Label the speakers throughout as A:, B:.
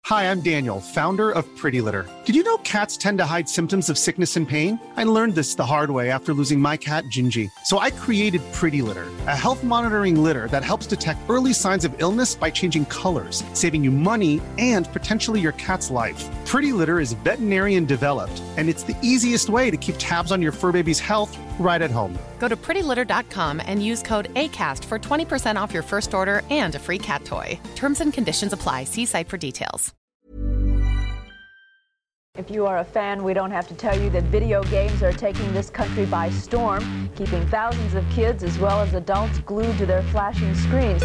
A: Hi, I'm Daniel, founder of Pretty Litter. Did you know cats tend to hide symptoms of sickness and pain? I learned this the hard way after losing my cat, Gingy. So I created Pretty Litter, a health monitoring litter that helps detect early signs of illness by changing colors, saving you money and potentially your cat's life. Pretty Litter is veterinarian developed, and it's the easiest way to keep tabs on your fur baby's health right at home.
B: Go to prettylitter.com and use code ACAST for 20% off your first order and a free cat toy. Terms and conditions apply. See site for details.
C: If you are a fan, we don't have to tell you that video games are taking this country by storm, keeping thousands of kids as well as adults glued to their flashing screens.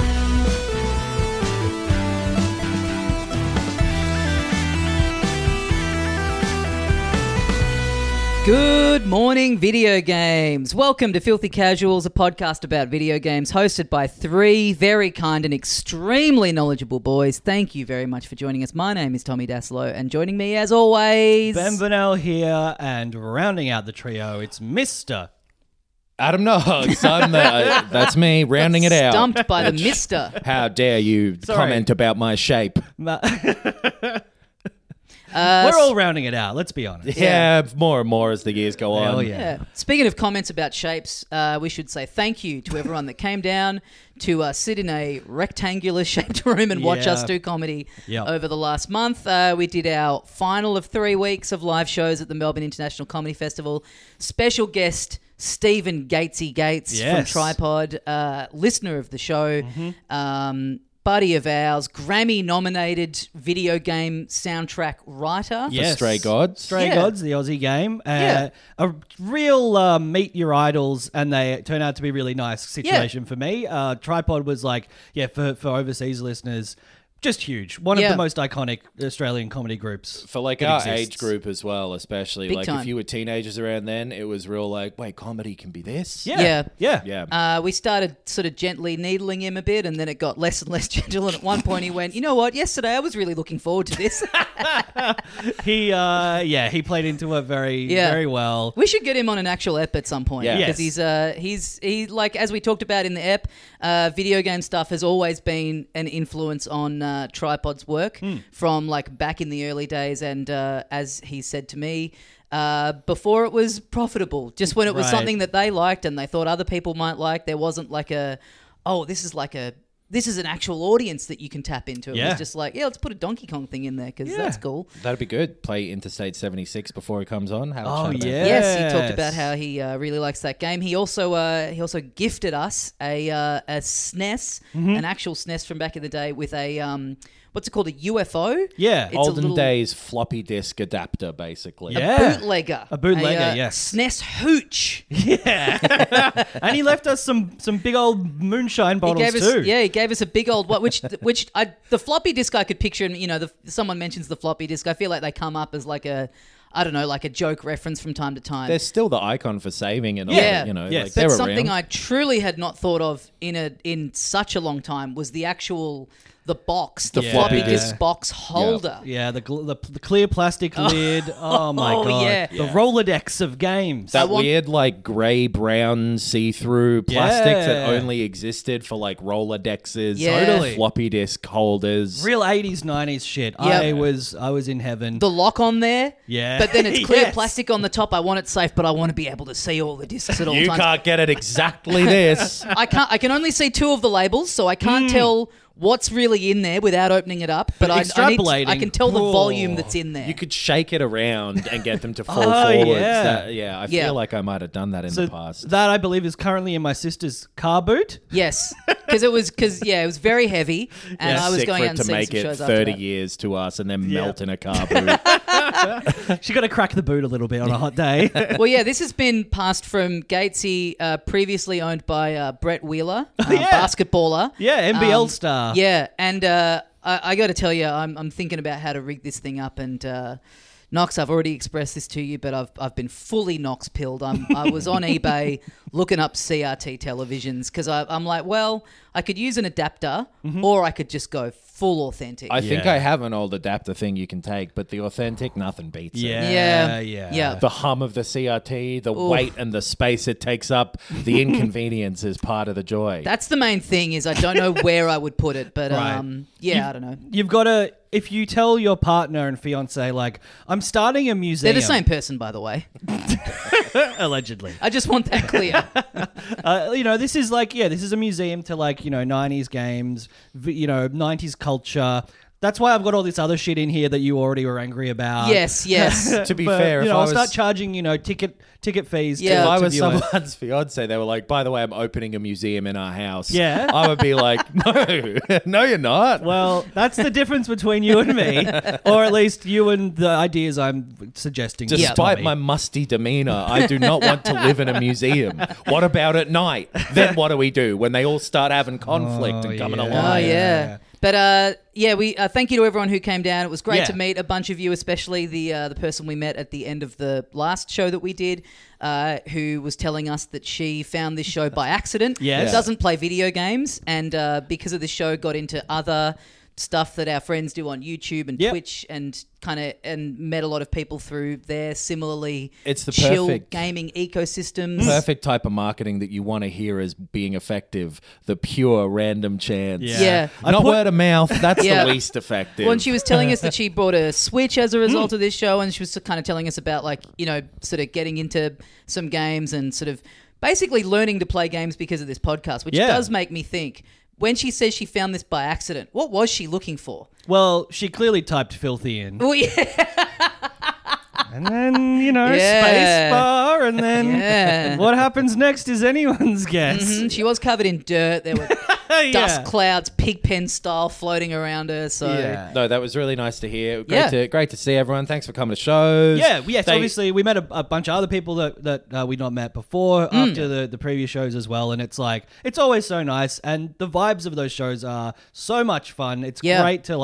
D: Good morning, video games. Welcome to Filthy Casuals, a podcast about video games hosted by three very kind and extremely knowledgeable boys. Thank you very much for joining us. My name is Tommy Daslow, and joining me as always...
E: Ben Vanel here, and rounding out the trio, it's Mr.
F: Adam Noggs. That's me, rounding it out.
D: Stumped by the mister.
F: How dare you comment about my shape?
E: We're all rounding it out, let's be honest.
F: Yeah, more and more as the years go on.
E: Hell yeah.
D: Speaking of comments about shapes, we should say thank you to everyone that came down to sit in a rectangular shaped room and watch us do comedy over the last month. We did our final of 3 weeks of live shows at the Melbourne International Comedy Festival. Special guest Stephen Gatesy Gates from Tripod, listener of the show. Buddy of ours, Grammy-nominated video game soundtrack writer.
F: For Stray Gods.
E: Stray Gods, the Aussie game. A real meet your idols, and they turn out to be a really nice situation for me. Tripod was like, for overseas listeners, just huge. One of the most iconic Australian comedy groups.
F: For like our age group as well, especially.
D: Big
F: like
D: time.
F: if you were teenagers around then, it was real like, wait, comedy can be this?
D: Yeah. We started sort of gently needling him a bit, and then it got less and less gentle. And at one point he went, you know what, yesterday I was really looking forward to this.
E: He played into it very well.
D: We should get him on an actual ep at some point.
F: Yeah.
D: Because he's like, as we talked about in the ep, video game stuff has always been an influence on Tripod's work from like back in the early days, and as he said to me, before it was profitable, just when it was something that they liked and they thought other people might like, there wasn't like this is an actual audience that you can tap into. It was just like, let's put a Donkey Kong thing in there because that's cool.
F: That'd be good. Play Interstate 76 before it comes on.
D: Yes, he talked about how he really likes that game. He also gifted us a SNES, an actual SNES from back in the day with a what's it called, a UFO?
E: Yeah,
D: it's
F: olden days floppy disk adapter, basically.
D: A bootlegger.
E: A bootlegger, yes.
D: SNES hooch.
E: Yeah. And he left us some big old moonshine bottles too.
D: Yeah, he gave us a big old which the floppy disk I could picture, and someone mentions the floppy disk, I feel like they come up as like a, I don't know, like a joke reference from time to time.
F: They're still the icon for saving and all,
D: Yes.
F: like
D: but
F: they're
D: something
F: around.
D: I truly had not thought of in such a long time was the actual box, the floppy disk box holder.
E: Yeah, the clear plastic lid. Oh my god.
D: Yeah.
E: The Rolodex of games.
F: That weird like grey-brown see-through plastic that only existed for like Rolodexes,
D: Totally.
F: floppy disk holders.
E: Real 80s, 90s shit.
D: Yep.
E: I was in heaven.
D: The lock on there.
E: Yeah.
D: But then it's clear
E: Yes.
D: plastic on the top. I want it safe, but I want to be able to see all the discs at all
F: You
D: times.
F: can't get it exactly this.
D: I can only see 2 of the labels, so I can't tell what's really in there without opening it up. But I can tell the volume that's in there.
F: You could shake it around and get them to fall
E: Oh,
F: forwards.
E: yeah.
F: I feel like I might have done that in the past.
E: That, I believe, is currently in my sister's car boot.
D: Yes, because it was very heavy, and I was
F: Sick
D: going
F: for
D: out
F: it
D: and
F: to
D: seeing
F: make
D: some
F: it
D: shows
F: 30
D: after that.
F: years to us and then melt in a car boot.
E: She got to crack the boot a little bit on a hot day.
D: Well, yeah, this has been passed from Gatesy, previously owned by Brett Wheeler, basketballer.
E: Yeah, NBL star.
D: Yeah, and I got to tell you, I'm thinking about how to rig this thing up, and Knox, I've already expressed this to you, but I've been fully Knox pilled. I was on eBay looking up CRT televisions because I'm like, well, I could use an adapter or I could just go full authentic.
F: I think I have an old adapter thing you can take, but the authentic, nothing beats it.
D: Yeah.
F: The hum of the CRT, the weight and the space it takes up, the inconvenience is part of the joy.
D: That's the main thing is I don't know where I would put it, but I don't know.
E: You've got to if you tell your partner and fiance, like, I'm starting a museum.
D: They're the same person, by the way.
E: Allegedly.
D: I just want that clear.
E: This is like, this is a museum to, like, 90s games, 90s culture. That's why I've got all this other shit in here that you already were angry about.
D: Yes.
F: To be fair, if
E: I'll start charging, ticket fees.
D: Yeah.
F: If I
E: to
F: was
E: view it.
F: someone's fiance, they were like, by the way, I'm opening a museum in our house.
E: Yeah.
F: I would be like, no, you're not.
E: Well, that's the difference between you and me, or at least you and the ideas I'm suggesting.
F: Despite my musty demeanor, I do not want to live in a museum. What about at night? Then what do we do when they all start having conflict and coming alive?
D: Oh, yeah. But we thank you to everyone who came down. It was great
E: Yeah.
D: to meet a bunch of you, especially the person we met at the end of the last show that we did, who was telling us that she found this show by accident.
E: Yes.
D: Doesn't play video games, and because of the show, got into other stuff that our friends do on YouTube and Twitch, and and met a lot of people through their similarly
F: It's the
D: chill
F: perfect-
D: gaming ecosystems.
F: Perfect type of marketing that you want to hear as being effective. The pure random chance.
D: Yeah.
F: Not word of mouth. That's
D: Yeah.
F: the least effective.
D: When she was telling us that she bought a Switch as a result of this show, and she was kind of telling us about, like, sort of getting into some games and sort of basically learning to play games because of this podcast, which does make me think, when she says she found this by accident, what was she looking for?
E: Well, she clearly typed filthy in.
D: Well, yeah.
E: And then, space bar, and then what happens next is anyone's guess.
D: She was covered in dirt. There were dust clouds, pigpen style, floating around her. So
F: No, that was really nice to hear. Great to see everyone. Thanks for coming to shows.
E: Yes, obviously we met a bunch of other people that we'd not met before after the previous shows as well, and it's like, it's always so nice, and the vibes of those shows are so much fun. It's great to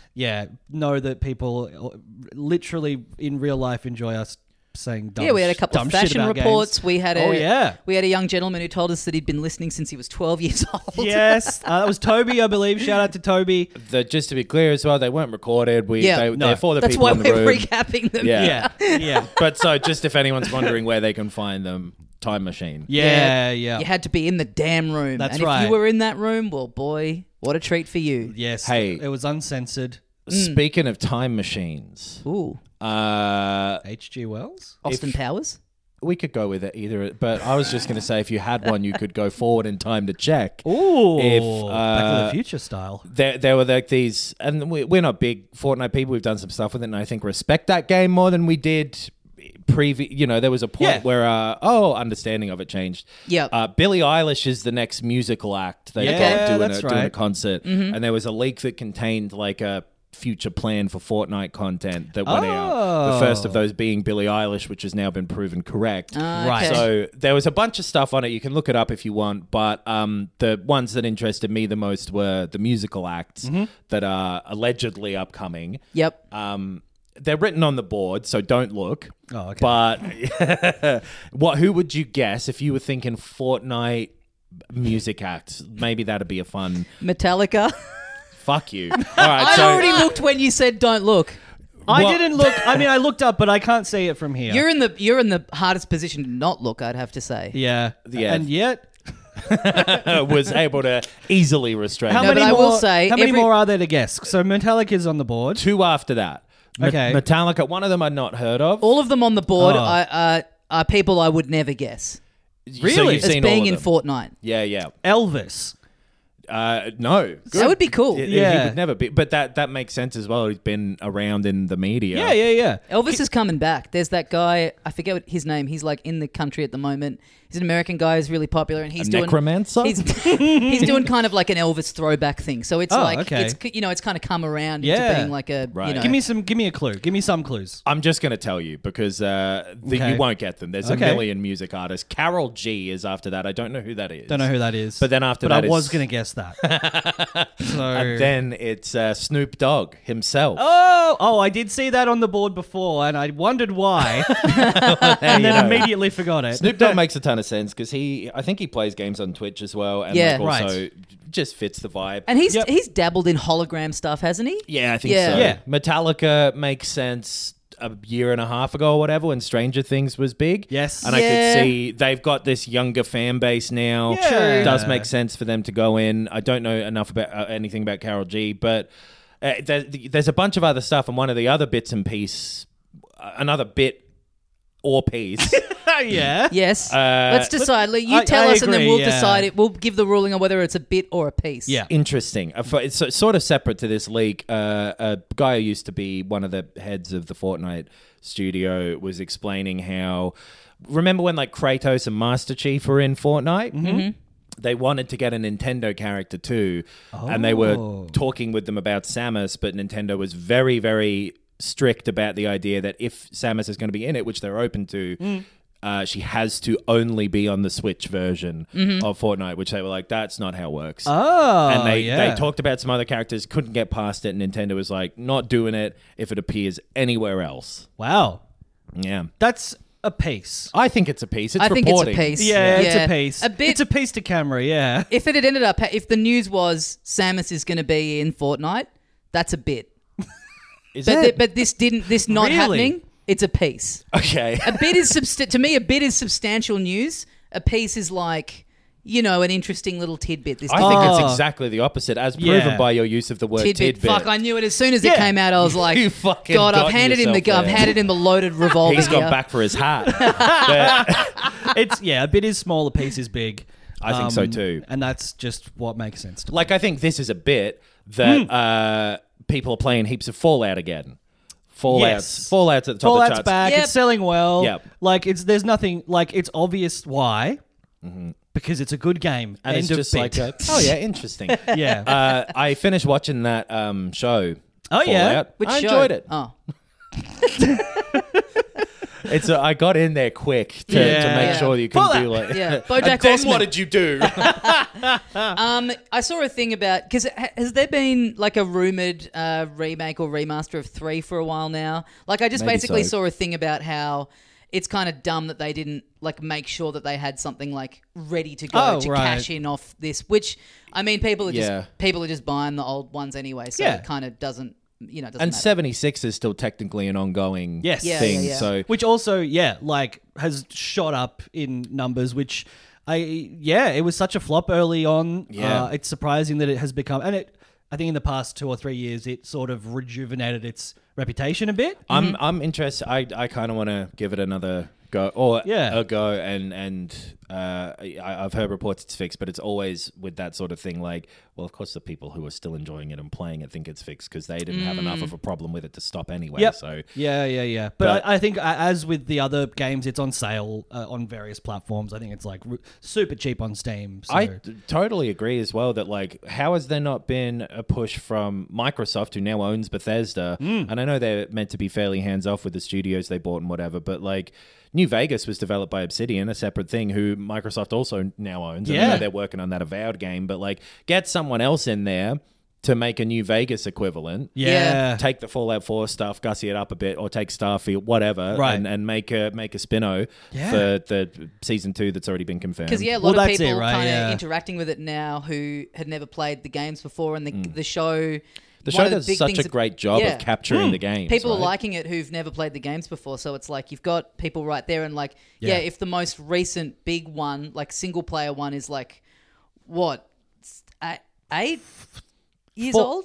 E: know that people literally in real life enjoy us saying dumb.
D: we had a couple of fashion reports.
E: Games.
D: We had a young gentleman who told us that he'd been listening since he was 12 years old.
E: Yes, that was Toby, I believe. Shout out to Toby.
F: Just to be clear as well, they weren't recorded. They're for the
D: That's
F: people
D: why
F: in the
D: we're
F: room.
D: recapping them.
E: Yeah.
F: But so just if anyone's wondering where they can find them, Time Machine.
E: Yeah.
D: You had to be in the damn room.
E: That's
D: and
E: right.
D: if you were in that room, well, boy, what a treat for you.
E: Yes.
F: Hey.
E: It was uncensored.
F: Speaking of time machines,
D: Ooh.
E: H.G. Wells?
D: Austin Powers?
F: we could go with it either. But I was just going to say, if you had one, you could go forward in time to check.
E: Ooh,
F: if,
E: Back to the Future style.
F: There were like these, and we're not big Fortnite people. We've done some stuff with it, and I think respect that game more than we did. There was a point where understanding of it changed.
D: Yeah.
F: Billie Eilish is the next musical act they've got doing a concert, and there was a leak that contained like a future plan for Fortnite content that went out. The first of those being Billie Eilish, which has now been proven correct.
E: Right.
F: So there was a bunch of stuff on it. You can look it up if you want, but the ones that interested me the most were the musical acts that are allegedly upcoming.
D: Yep.
F: They're written on the board, so don't look.
E: Oh, okay.
F: But who would you guess if you were thinking Fortnite music acts? Maybe that'd be a fun...
D: Metallica.
F: Fuck you. All right,
D: I already looked when you said don't look.
E: I didn't look. I mean, I looked up, but I can't see it from here.
D: You're in the hardest position to not look, I'd have to say.
E: Yeah. And yet...
F: was able to easily restrain
E: How
F: that.
E: many
D: but I
E: more,
D: will say
E: how many
D: every-
E: more are there to guess? So Metallica's on the board.
F: Two after that.
E: Okay.
F: Metallica, one of them I'd not heard of.
D: All of them on the board
E: Oh.
D: are people I would never guess.
F: So
E: Really?
F: you've
D: As
F: seen
D: being
F: all
D: in
F: of them.
D: Fortnite.
F: Yeah.
E: Elvis.
F: No.
D: That would be cool.
F: He would never be. But that makes sense as well. He's been around in the media.
E: Yeah.
D: Elvis is coming back. There's that guy, I forget what his name. He's like in the country at the moment. He's an American guy who's really popular, and he's doing
F: necromancer?
D: He's doing kind of like an Elvis throwback thing. So it's it's kind of come around into being like a
F: Right.
E: Give me a clue. Give me some clues.
F: I'm just going to tell you because you won't get them. There's a million music artists. Carol G is after that. I don't know who that is.
E: Don't know who that is.
F: But then after
E: but
F: that
E: I was
F: is-
E: going to guess that.
F: And then it's Snoop Dogg himself.
E: Oh, I did see that on the board before, and I wondered why, and then immediately forgot it.
F: Snoop Dogg makes a ton of sense because I think he plays games on Twitch as well, and also just fits the vibe.
D: And he's dabbled in hologram stuff, hasn't he?
F: Yeah, I think so.
E: Yeah.
F: Metallica makes sense a year and a half ago or whatever when Stranger Things was big.
E: Yes.
F: And I could see they've got this younger fan base now.
E: Yeah.
F: It does make sense for them to go in. I don't know enough about anything about Karol G, but There's a bunch of other stuff, and one of the other bits and piece, another bit or piece.
E: Yeah.
D: Yes. Let's decide. You tell us, and then we'll decide it. We'll give the ruling on whether it's a bit or a piece.
E: Yeah.
F: Interesting. It's sort of separate to this leak. A guy who used to be one of the heads of the Fortnite studio was explaining how. Remember when like Kratos and Master Chief were in Fortnite? Mm-hmm. They wanted to get a Nintendo character too, and they were talking with them about Samus, but Nintendo was very, very strict about the idea that if Samus is going to be in it, which they're open to, she has to only be on the Switch version of Fortnite, which they were like, that's not how it works.
E: Oh,
F: and they talked about some other characters, couldn't get past it, and Nintendo was like, not doing it if it appears anywhere else.
E: Wow.
F: Yeah.
E: That's a piece.
F: I think it's a piece. It's
D: I think
F: reporting.
D: it's a piece.
E: Yeah, it's a piece.
D: A bit.
E: It's a piece to camera, yeah.
D: If it had ended up, if the news was Samus is going to be in Fortnite, that's a bit. But this didn't. This not happening. It's a piece.
F: Okay.
D: A bit is to me. A bit is substantial news. A piece is like, an interesting little tidbit.
F: I think it's exactly the opposite, as proven by your use of the word tidbit.
D: Fuck, I knew it as soon as it came out. I was like,
F: you fucking
D: God, I've handed him the loaded revolver.
F: He's gone back for his hat.
E: A bit is small, a piece is big.
F: I think so too.
E: And that's just what makes sense to me.
F: Like, I think this is a bit that people are playing heaps of Fallout again. Fallout's at the top of the
E: Fallout's
F: charts.
E: back.
D: Yep.
E: It's selling well.
F: Yep.
E: Like, there's nothing, like, it's obvious why. Because it's a good game.
F: And
E: End
F: it's
E: of
F: just
E: bit.
F: like, oh yeah, interesting.
E: Yeah.
F: I finished watching that show.
E: Oh, yeah?
F: Fallout.
D: Which
F: I
D: show?
F: enjoyed it.
D: Oh.
F: I got in there quick to make sure you can do like.
D: Yeah.
F: BoJack
D: And then
F: Horseman. What did you do?
D: I saw a thing about, because has there been like a rumored remake or remaster of 3 for a while now? Like, I just
F: Maybe
D: basically
F: so.
D: saw a thing about how it's kind of dumb that they didn't like make sure that they had something like ready to go cash in off this. Which, I mean, people are just buying the old ones anyway, so it kind of doesn't. Doesn't
F: And
D: matter.
F: 76 is still technically an ongoing thing.
D: Yeah.
F: So
E: Which also, has shot up in numbers, which it was such a flop early on.
F: Yeah.
E: It's surprising that it has become, and I think in the past 2 or 3 years, it sort of rejuvenated its reputation a bit.
F: I'm interested. I kind of want to give it another go, a go, and I've heard reports it's fixed, but it's always with that sort of thing. Like, well, of course, the people who are still enjoying it and playing it think it's fixed because they didn't have enough of a problem with it to stop anyway.
E: Yep.
F: So
E: Yeah. But I think as with the other games, it's on sale on various platforms. I think it's like super cheap on Steam. So.
F: I totally agree as well that, like, how has there not been a push from Microsoft, who now owns Bethesda? And I know they're meant to be fairly hands-off with the studios they bought and whatever, but like New Vegas was developed by Obsidian, a separate thing who Microsoft also now owns. And I know they're working on that Avowed game, but like, get someone else in there to make a New Vegas equivalent.
E: Yeah.
F: Take the Fallout 4 stuff, gussy it up a bit, or take Starfield, whatever, and make a spin-o for the season 2 that's already been confirmed.
D: Because a lot of people kind of interacting with it now who had never played the games before, and the show.
F: The show does such a great job of capturing the games.
D: People are liking it who've never played the games before, so it's like you've got people right there, and like, if the most recent big one, like single player one, is like, what, 8 years old?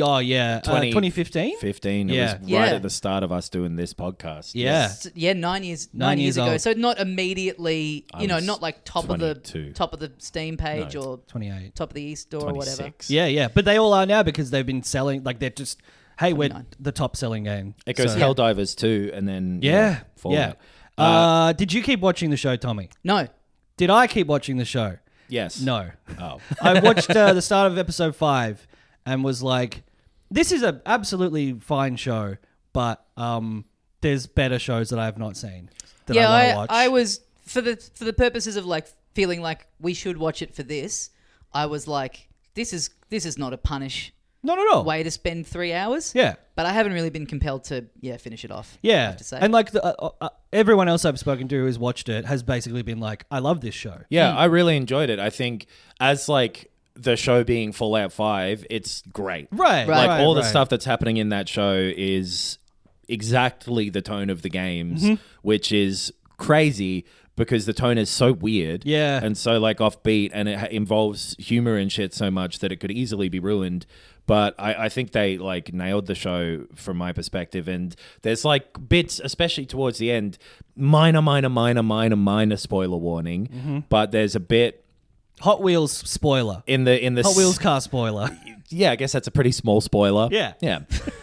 E: 2015?
F: 15. It was right at the start of us doing this podcast.
E: Yeah.
D: 9 years ago.
E: old.
D: So not immediately, not like top
F: 22.
D: of the Steam page or
E: 28.
D: top of the eStore or whatever.
F: 26.
E: Yeah. But they all are now because they've been selling, like they're just, hey, we're the top selling game.
F: It goes Helldivers 2 and then Fallout.
E: Did you keep watching the show, Tommy?
D: No.
E: Did I keep watching the show?
F: Yes.
E: No.
F: Oh.
E: I watched the start of episode 5 and was like, this is an absolutely fine show, but there's better shows that I have not seen that I want to watch.
D: I was, for the purposes of like feeling like we should watch it for this, I was like, this is not a punish
E: Not at all.
D: way to spend 3 hours.
E: Yeah.
D: But I haven't really been compelled to finish it off. I
E: Yeah.
D: have to say.
E: And like everyone else I've spoken to who's watched it has basically been like, I love this show.
F: Yeah, I really enjoyed it. I think as like the show being Fallout 5, it's great.
E: Right.
F: Like all the
E: right.
F: stuff that's happening in that show is exactly the tone of the games, which is crazy because the tone is so weird.
E: Yeah.
F: And so like offbeat, and it involves humor and shit so much that it could easily be ruined But I think they like nailed the show from my perspective. And there's like bits, especially towards the end, minor spoiler warning. But there's a bit
E: Hot Wheels spoiler
F: in the
E: Hot Wheels car spoiler.
F: Yeah, I guess that's a pretty small spoiler.
E: Yeah.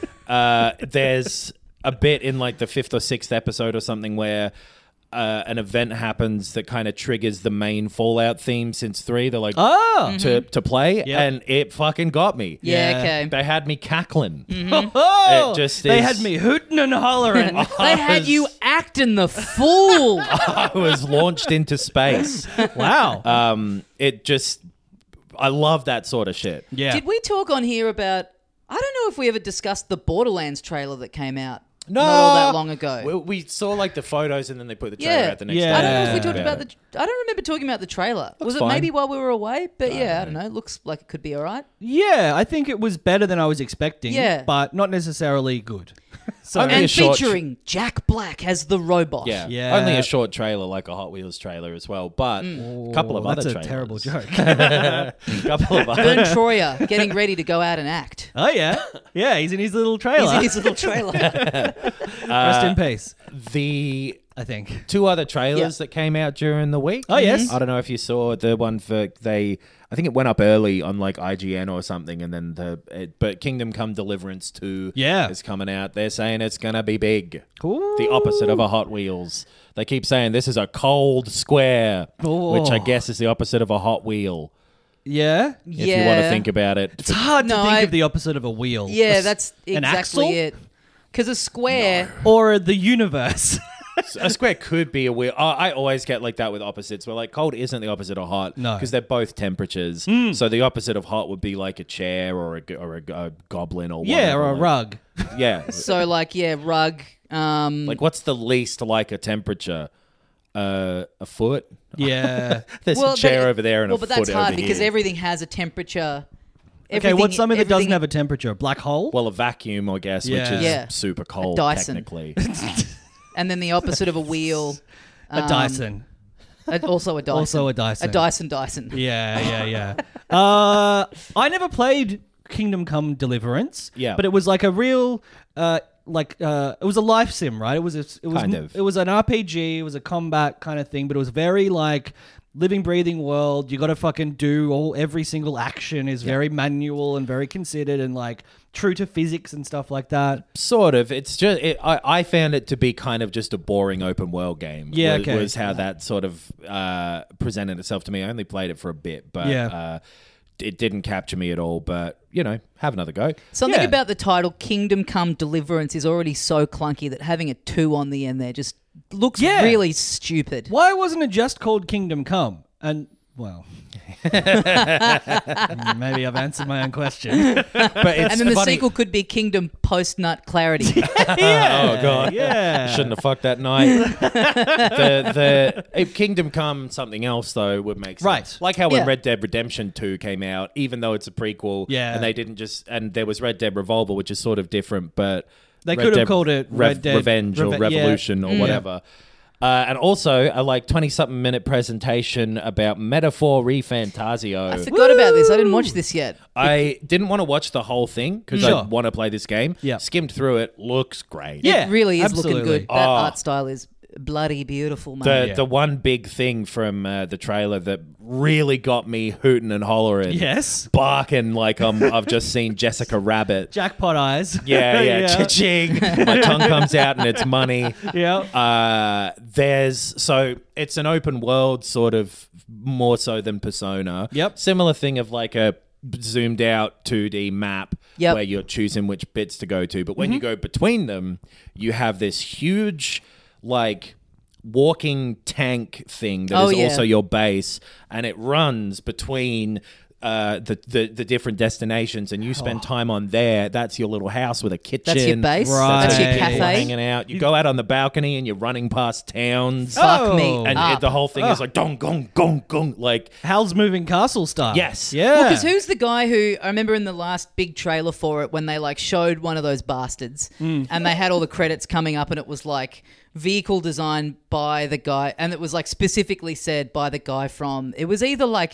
F: There's a bit in like the 5th or 6th episode or something where an event happens that kind of triggers the main Fallout theme since 3. They're like, to play, and it fucking got me.
D: Yeah, okay.
F: They had me cackling.
E: It just they had me hooting and hollering.
D: They had you acting the fool.
F: I was launched into space.
E: Wow.
F: I love that sort of shit.
E: Yeah.
D: Did we talk on here about, I don't know if we ever discussed the Borderlands trailer that came out
F: No,
D: not all that long ago.
F: We saw like the photos and then they put the trailer out the next day.
D: I don't know if we talked about I don't remember talking about the trailer. Was it
F: fine.
D: maybe while we were away? But I don't know. It looks like it could be all right.
E: Yeah, I think it was better than I was expecting.
D: Yeah.
E: But not necessarally good.
D: And featuring Jack Black as the robot.
E: Yeah.
F: Only a short trailer, like a Hot Wheels trailer as well, but a couple of other
E: That's
F: trailers.
E: a terrible joke.
F: Couple of other.
D: Vern Troyer getting ready to go out and act.
E: Oh, yeah. Yeah, he's in his little trailer.
D: He's in his little trailer.
E: Rest in peace,
F: I
E: think.
F: 2 other trailers that came out during the week.
E: Oh, yes.
F: I don't know if you saw the one for I think it went up early on like IGN or something, and then but Kingdom Come Deliverance 2 is coming out. They're saying it's gonna be big.
E: Ooh.
F: The opposite of a Hot Wheels. They keep saying this is a cold square, which I guess is the opposite of a Hot Wheel.
E: Yeah?
F: If you want to think about it.
E: It's hard to think of the opposite of a wheel.
D: Yeah, that's
E: an
D: exactly
E: axle?
D: it. Because a square...
E: Or the universe.
F: A square could be a wheel. I always get like that with opposites, where like cold isn't the opposite of hot.
E: No.
F: Because they're both temperatures. So the opposite of hot would be like a chair or a goblin or whatever.
E: Yeah, or a rug.
F: Yeah.
D: So like, rug...
F: like what's the least like a temperature? A foot?
E: Yeah.
F: There's a chair over there and a foot over here.
D: But that's hard because everything has a temperature.
E: Okay, what's something that doesn't have a temperature? A black hole?
F: Well, a vacuum, I guess, which is super cold,
D: a Dyson.
F: technically.
D: And then the opposite of a wheel.
E: A Dyson.
D: Also a Dyson.
E: Also a Dyson.
D: A Dyson.
E: Yeah. I never played Kingdom Come Deliverance.
F: Yeah.
E: But it was like a real... it was a life sim, right? It was
F: Kind of.
E: It was an RPG. It was a combat kind of thing, but it was very like living, breathing world. You got to fucking do every single action is very manual and very considered and like true to physics and stuff like that.
F: Sort of. It's just I found it to be kind of just a boring open world game.
E: Yeah,
F: was how that sort of presented itself to me. I only played it for a bit, but it didn't capture me at all. But have another go.
D: Something about the title Kingdom Come Deliverance is already so clunky that having a 2 on the end there just looks really stupid.
E: Why wasn't it just called Kingdom Come? And well, maybe I've answered my own question.
F: But it's
D: and then the
F: funny.
D: sequel could be Kingdom Post Nut Clarity.
F: Oh god,
E: Yeah.
F: Shouldn't have fucked that night. If Kingdom Come something else though would make sense.
E: Right.
F: Like how when Red Dead Redemption 2 came out, even though it's a prequel, and they didn't and there was Red Dead Revolver, which is sort of different, but
E: They could have called it Red Dead
F: Revenge or Revolution or whatever. And also a like 20-something minute presentation about Metaphor ReFantasio.
D: I forgot about this. I didn't watch this yet.
F: I didn't want to watch the whole thing because I want to play this game.
E: Yeah.
F: Skimmed through it. Looks great.
E: Yeah,
D: It really is
E: absolutely.
D: looking good. That art style is bloody beautiful, man.
F: The one big thing from the trailer that really got me hooting and hollering.
E: Yes.
F: Barking like I've just seen Jessica Rabbit.
E: Jackpot eyes.
F: Yeah. Cha-ching. My tongue comes out and it's money.
E: Yeah.
F: So it's an open world sort of more so than Persona.
E: Yep.
F: Similar thing of like a zoomed out 2D map
D: Yep.
F: where you're choosing which bits to go to. But when you go between them, you have this huge like walking tank thing that is also your base, and it runs between the different destinations, and you spend time on there. That's your little house with a kitchen.
D: That's your base.
E: Right.
D: That's your
F: People
D: cafe.
F: hanging out. You go out on the balcony and you're running past towns.
D: Fuck me.
F: And the whole thing is like dong, gong, gong, gong. Like,
E: Howl's Moving Castle style.
F: Yes.
E: Yeah.
D: Well, because who's the guy who I remember in the last big trailer for it when they like showed one of those bastards and they had all the credits coming up and it was like vehicle designed by the guy and it was like specifically said by the guy from it was either like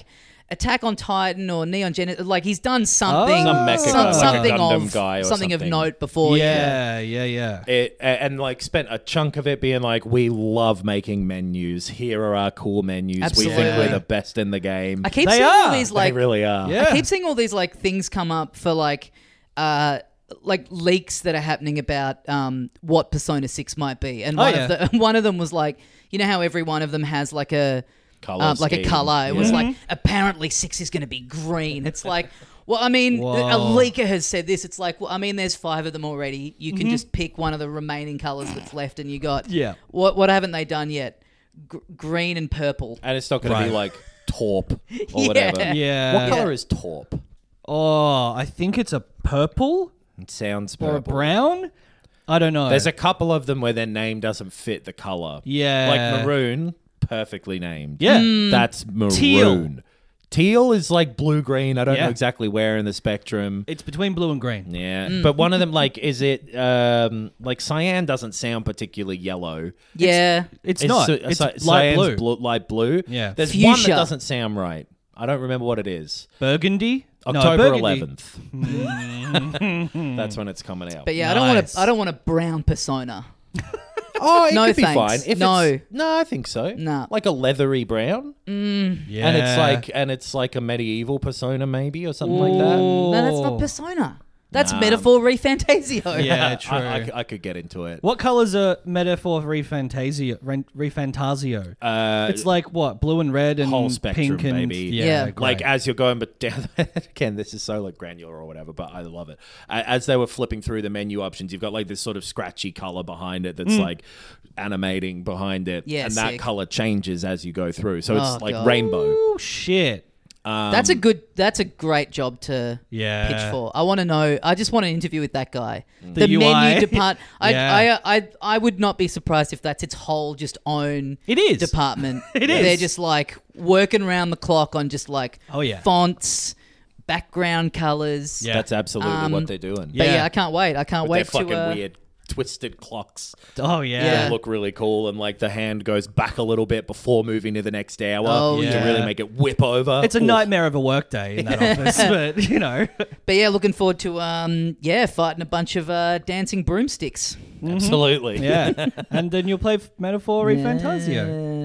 D: Attack on Titan or Neon Genesis. Like he's done something,
F: Some mecha guy, like a
D: something
F: Gundam
D: of
F: guy or
D: something of
F: something.
D: note before.
E: Yeah.
F: And like spent a chunk of it being like, we love making menus. Here are our cool menus.
D: Absolutely.
F: We think we're the best in the game.
D: I keep
E: They
D: seeing all
E: are.
D: these like
F: they really are.
E: Yeah.
D: I keep seeing all these like things come up for like leaks that are happening about what Persona 6 might be, and one of them was like, you know how every one of them has like a
F: Color
D: like a
F: scheme.
D: color. It was like apparently 6 is going to be green. It's like, well, I mean, a leaker has said this. It's like, well, I mean, there's 5 of them already. You can just pick one of the remaining colors that's left, and you got What haven't they done yet? Green and purple.
F: And it's not going to be like taupe or whatever.
E: Yeah.
F: What color is taupe?
E: Oh, I think it's a purple
F: It sounds
E: or a
F: purple.
E: brown. I don't know.
F: There's a couple of them where their name doesn't fit the color.
E: Yeah.
F: Like maroon, perfectly named.
E: Yeah.
F: That's maroon.
E: Teal.
F: Teal is like blue-green. I don't
E: Yeah.
F: know exactly where in the spectrum.
E: It's between blue and green.
F: Yeah. But one of them, like, is it, like, cyan doesn't sound particularly yellow.
D: Yeah.
E: It's not.
F: so-
E: It's
F: cyan's
E: light blue.
F: light blue.
E: Yeah.
F: There's one
D: Fuchsia.
F: that doesn't sound right. I don't remember what it is.
E: Burgundy?
F: October
E: no, Burgundy.
F: 11th. That's when it's coming out.
D: But yeah,
E: Nice.
D: I don't want a brown Persona.
F: Oh, it
D: No
F: could be
D: thanks.
F: fine. If
D: No.
F: it's, I think so.
D: Nah.
F: Like a leathery brown.
E: Yeah.
F: And it's like a medieval Persona maybe or something like that.
D: No, that's not Persona. That's Metaphor Refantasio.
E: Yeah, true.
F: I could get into it.
E: What colors are Metaphor Refantasio? It's like what? Blue and red and
F: Whole spectrum,
E: pink and
F: baby.
D: Yeah.
E: great.
F: Like as you're going, but down again, this is so like granular or whatever, but I love it. As they were flipping through the menu options, you've got like this sort of scratchy color behind it that's like animating behind it,
D: Yeah,
F: and that
D: sick.
F: color changes as you go through. So
D: Oh,
F: it's like
D: God.
F: rainbow.
E: Oh shit.
D: That's a great job to pitch for. I want to know. I just want an interview with that guy. The
E: UI.
D: menu department.
E: Yeah.
D: I would not be surprised if that's its whole just own
E: It is.
D: department.
E: It is.
D: They're just like working around the clock on just like fonts, background colors.
E: Yeah.
F: That's absolutely what they're doing.
D: But
E: Yeah.
D: yeah, I can't wait. I can't
F: With
D: wait
F: their
D: to
F: fucking weird twisted clocks.
E: Oh yeah.
D: Yeah.
F: They look really cool, and like the hand goes back a little bit before moving to the next hour
D: Oh,
F: to
E: yeah.
F: really make it whip over.
E: It's a
F: Oof.
E: nightmare of a workday in that office, but you know.
D: But yeah, looking forward to fighting a bunch of dancing broomsticks.
F: Absolutely.
E: Yeah. And then you'll play Metaphor Refantasio.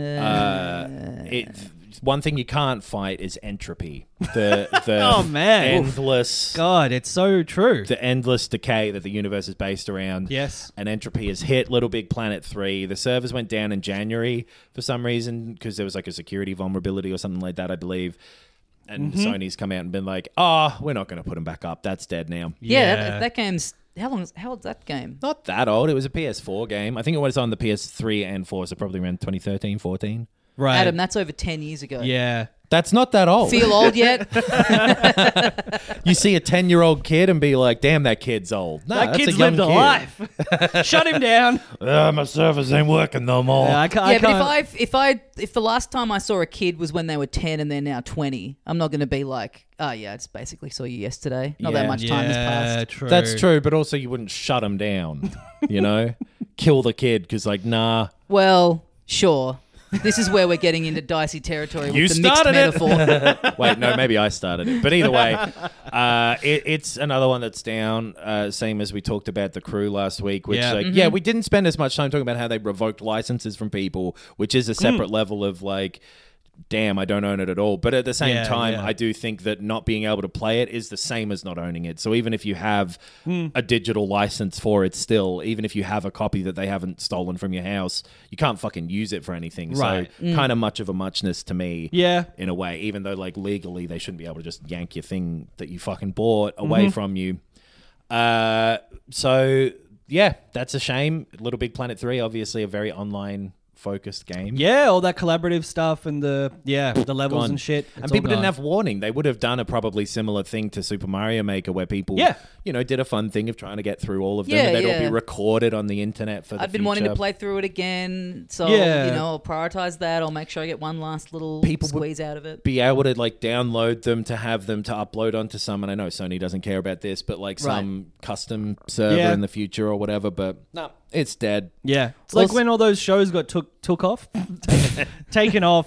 F: One thing you can't fight is entropy. The
E: Oh, man.
F: endless
E: God, it's so true.
F: the endless decay that the universe is based around.
E: Yes.
F: And entropy has hit Little Big Planet 3. The servers went down in January for some reason because there was like a security vulnerability or something like that, I believe. And Sony's come out and been like, we're not going to put them back up. That's dead now.
D: Yeah, that game's how old's that game?
F: Not that old. It was a PS4 game. I think it was on the PS3 and 4, so probably around 2013, 14.
E: Right.
D: Adam, that's over 10 years ago.
E: Yeah.
F: That's not that old.
D: Feel old yet?
F: You see a 10-year-old kid and be like, damn, that kid's old. No,
E: That
F: that's
E: kid's
F: a young
E: lived a
F: kid.
E: life. Shut him down.
F: My servers ain't working no more.
E: Yeah, I can't.
D: But if the last time I saw a kid was when they were 10 and they're now 20, I'm not going to be like, oh yeah, I just basically saw you yesterday. Not that
F: Yeah.
D: much time has passed.
E: True.
F: That's true, but also you wouldn't shut him down, you know? Kill the kid because, like, nah.
D: Well, sure. This is where we're getting into dicey territory with
F: You
D: the mixed
F: started it.
D: metaphor.
F: Wait, no, maybe I started it. But either way, it's another one that's down, same as we talked about The Crew last week, which, we didn't spend as much time talking about how they revoked licenses from people, which is a separate level of, like, damn, I don't own it at all. But at the same time, I do think that not being able to play it is the same as not owning it. So even if you have a digital license for it still, even if you have a copy that they haven't stolen from your house, you can't fucking use it for anything.
E: Right.
F: So kind of much of a muchness to me.
E: Yeah.
F: In a way, even though like legally they shouldn't be able to just yank your thing that you fucking bought away from you. So yeah, that's a shame. Little Big Planet 3, obviously a very online focused game.
E: Yeah, all that collaborative stuff and the levels
F: Gone.
E: and shit.
F: And people didn't have warning. They would have done a probably similar thing to Super Mario Maker where people, did a fun thing of trying to get through all of them.
D: Yeah,
F: and they'd all
D: yeah.
F: be recorded on the internet for the
D: I've been wanting to
F: future.
D: play through it again, so I'll prioritize that. I'll make sure I get one last little
F: People would
D: squeeze out of it.
F: Be able to like download them to have them to upload onto some, and I know Sony doesn't care about this, but like some custom server in the future or whatever, but no, it's dead.
E: Yeah. It's like when all those shows got took off, taken off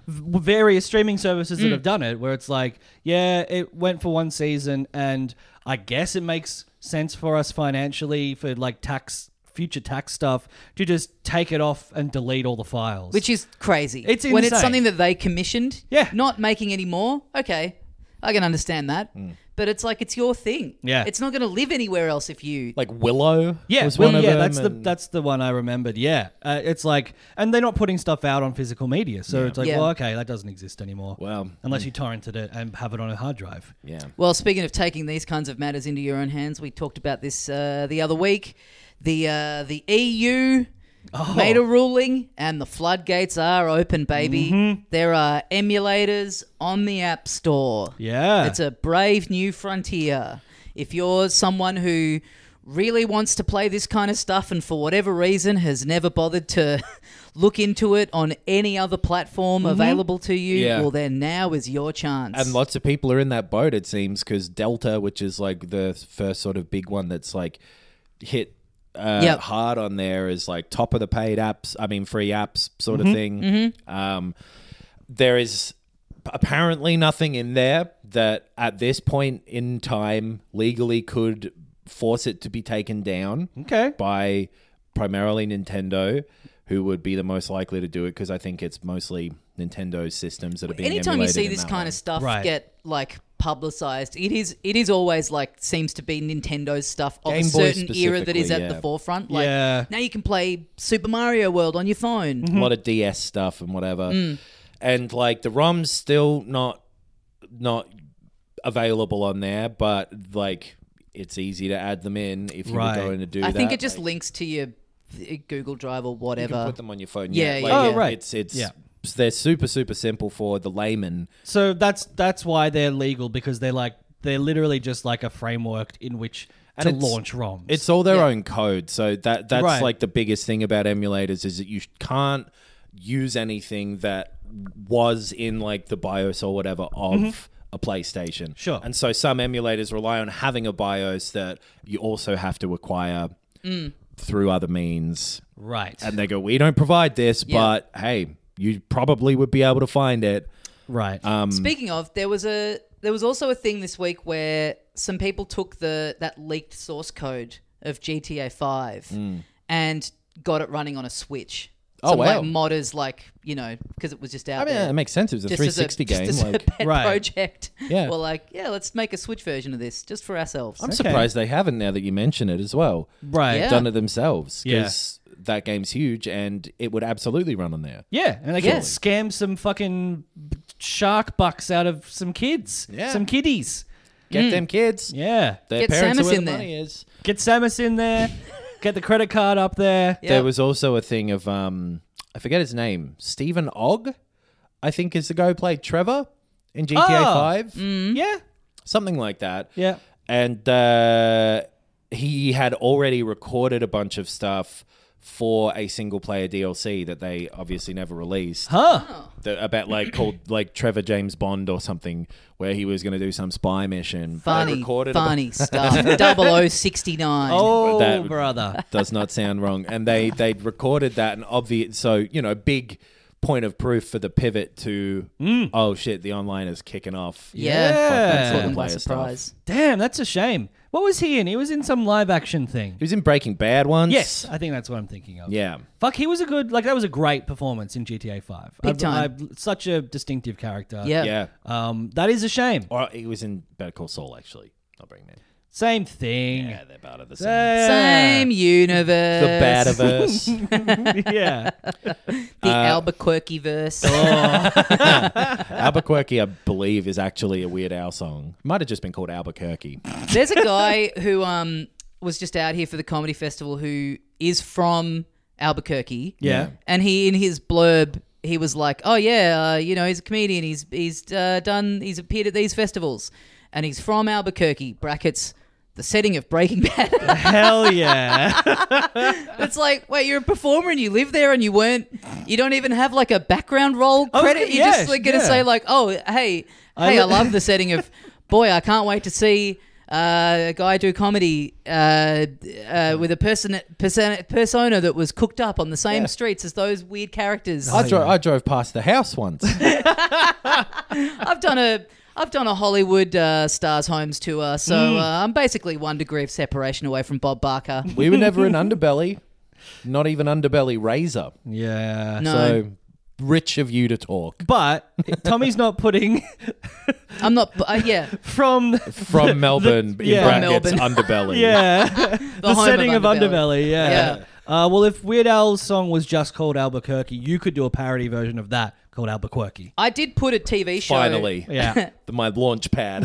E: various streaming services that have done it, where it's like, yeah, it went for one season, and I guess it makes sense for us financially for like future tax stuff to just take it off and delete all the files.
D: Which is crazy.
E: It's
D: when
E: insane.
D: it's something that they commissioned,
E: Yeah.
D: not making any more, okay, I can understand that. But it's like, it's your thing.
E: Yeah.
D: It's not going to live anywhere else if you...
F: Like Willow
E: Yeah,
F: was one of them.
E: that's the one I remembered. Yeah, it's like, and they're not putting stuff out on physical media, so it's like,
D: Yeah.
E: well, okay, that doesn't exist anymore.
F: Well,
E: unless you torrented it and have it on a hard drive.
F: Yeah.
D: Well, speaking of taking these kinds of matters into your own hands, we talked about this the other week. The EU made a ruling, and the floodgates are open, baby. There are emulators on the App Store.
E: Yeah.
D: It's a brave new frontier. If you're someone who really wants to play this kind of stuff and for whatever reason has never bothered to look into it on any other platform available to you, well, then now is your chance.
F: And lots of people are in that boat, it seems, because Delta, which is like the first sort of big one that's like hit hard on there, is like top of the paid apps, free apps sort of thing. There is apparently nothing in there that at this point in time legally could force it to be taken down by primarily Nintendo, who would be the most likely to do it, because I think it's mostly Nintendo's systems that are being
D: Anytime you
F: emulated
D: see
F: in
D: this
F: that
D: kind
F: way.
D: of stuff get like publicized, it is always like seems to be Nintendo's stuff of
F: Game
D: a
F: Boy
D: certain era that is
F: specifically,
D: at the forefront. Like
E: Yeah.
D: now you can play Super Mario World on your phone.
F: A lot of DS stuff and whatever. And like the ROM's still not available on there, but like it's easy to add them in if you were going to do that.
D: I think it just links to your Google Drive or whatever.
F: You can put them on your phone.
D: Yeah.
F: It's they're super simple for the layman.
E: So that's why they're legal, because they're literally just like a framework in which to launch ROMs.
F: It's all their own code. So that's like the biggest thing about emulators is that you can't use anything that was in like the BIOS or whatever of a PlayStation.
E: Sure.
F: And so some emulators rely on having a BIOS that you also have to acquire through other means.
E: Right.
F: And they go, we don't provide this, but hey, you probably would be able to find it.
E: Right.
D: Speaking of, there was also a thing this week where some people took that leaked source code of GTA 5 and got it running on a Switch.
F: Oh, wow.
D: Like modders, because it was just out there.
F: That makes sense. It was a 360 game.
D: Just as a pet
E: Right.
D: project.
F: Yeah.
D: Well, let's make a Switch version of this just for ourselves.
F: I'm surprised they haven't now that you mention it as well.
E: Right.
D: Yeah.
F: Done it themselves.
E: Yeah.
F: Because that game's huge and it would absolutely run on there.
E: Yeah, and they can scam some fucking shark bucks out of some kids.
F: Yeah.
E: Some kiddies.
F: Get them kids.
E: Yeah.
F: Their
D: Get
F: parents
D: Samus
F: are where
D: in
F: the
D: there.
F: money is.
E: Get Samus in there. Get the credit card up there.
D: Yep.
F: There was also a thing of, I forget his name, Stephen Ogg, I think is the guy who played Trevor in GTA 5.
E: Yeah.
F: Something like that.
E: Yeah.
F: And he had already recorded a bunch of stuff for a single-player DLC that they obviously never released.
E: Huh.
F: About called like Trevor James Bond or something, where he was going to do some spy mission.
D: Funny stuff. 0069.
E: Oh,
F: That-
E: brother.
F: Does not sound wrong. And they recorded that, and obvious. So big point of proof for the pivot to oh shit, the online is kicking off.
D: Yeah.
F: Fuck that
E: Yeah.
F: sort of
D: By
F: player
D: surprise.
F: stuff.
E: Damn, that's a shame. What was he in? He was in some live action thing.
F: He was in Breaking Bad once.
E: Yes, I think that's what I'm thinking of.
F: Yeah.
E: Fuck, he was that was a great performance in GTA 5.
D: Big time.
E: Such a distinctive character.
D: Yeah.
F: Yeah.
E: That is a shame.
F: Or he was in Better Call Saul, actually. Not Breaking Bad.
E: Same thing.
F: Yeah, they're part of the same.
D: Same universe.
F: The Badiverse.
E: Yeah.
D: The Albuquerque verse.
F: Albuquerque, I believe, is actually a Weird Al song. Might have just been called Albuquerque.
D: There's a guy who was just out here for the comedy festival who is from Albuquerque.
E: Yeah.
D: And he, in his blurb, he was like, "Oh yeah, he's a comedian. He's appeared at these festivals, and he's from Albuquerque." Brackets. The setting of Breaking Bad.
E: Hell yeah.
D: It's like, wait, you're a performer and you live there and you don't even have like a background role credit. You're just like going to say like, oh, hey, I love the setting of, boy, I can't wait to see a guy do comedy with a persona that was cooked up on the same streets as those weird characters.
F: I drove past the house once.
D: I've done a Hollywood Stars Homes tour, so I'm basically 1 degree of separation away from Bob Barker.
F: We were never in Underbelly, not even Underbelly Razor.
E: Yeah.
D: No.
F: So rich of you to talk.
E: But Tommy's not putting...
D: I'm not...
E: From
F: Melbourne, brackets, Underbelly.
E: Yeah. the
D: home
E: setting of
D: Underbelly.
E: Underbelly, yeah. Well, if Weird Al's song was just called Albuquerque, you could do a parody version of that called Albuquerque.
D: I did put a TV show...
F: Finally.
E: Yeah.
F: My launch pad.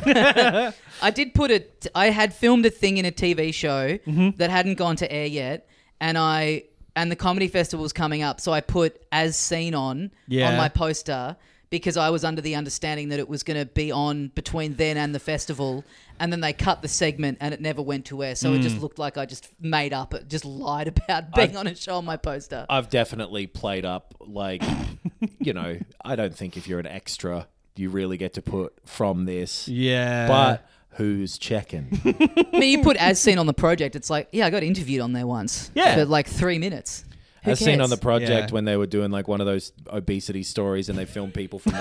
D: I had filmed a thing in a TV show that hadn't gone to air yet, and the comedy festival was coming up, so I put As Seen on my poster because I was under the understanding that it was going to be on between then and the festival, and then they cut the segment and it never went to air, so it just looked like I just made up it, just lied about being on a show on my poster.
F: I've definitely played up, like, I don't think if you're an extra, you really get to put from this.
E: Yeah.
F: But... who's checking?
D: I mean, you put As Seen on the project, it's like, I got interviewed on there once.
E: Yeah.
D: For like 3 minutes. Who
F: As
D: cares?
F: Seen on the project when they were doing like one of those obesity stories and they filmed people from the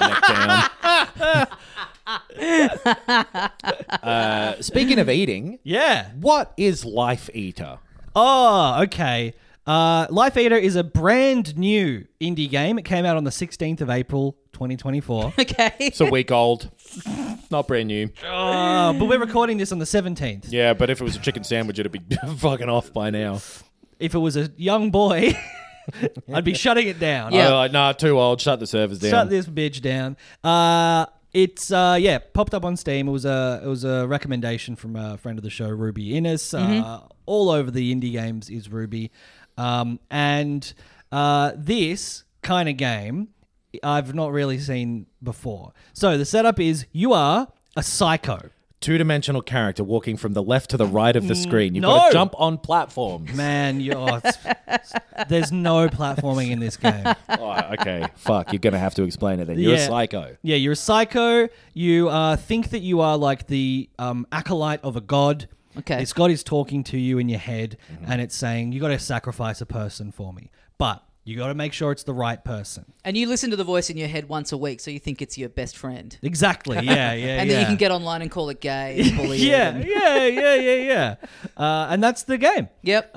F: neck down. Speaking of eating, what is Life Eater?
E: Oh, okay. Life Eater is a brand new indie game. It came out on the 16th of April, 2024.
D: Okay.
F: It's a week old. Not brand new.
E: But we're recording this on the 17th.
F: Yeah, but if it was a chicken sandwich, it'd be fucking off by now.
E: If it was a young boy, I'd be shutting it down.
F: Yeah. Nah, too old. Shut the servers down.
E: Shut this bitch down. It's popped up on Steam. It was a recommendation from a friend of the show, Ruby Innes. All over the indie games is Ruby. And this kind of game I've not really seen before. So the setup is you are a psycho.
F: Two-dimensional character walking from the left to the right of the screen. You've got to jump on platforms.
E: Man, there's no platforming in this game.
F: Oh, okay. Fuck, you're going to have to explain it then. You're a psycho.
E: Yeah, you're a psycho. You think that you are like the acolyte of a god.
D: Okay.
E: This god is talking to you in your head and it's saying, you got to sacrifice a person for me. But you got to make sure it's the right person.
D: And you listen to the voice in your head once a week, so you think it's your best friend.
E: Exactly. Yeah.
D: And then you can get online and call it gay and bully it.
E: Yeah. And that's the game.
D: Yep.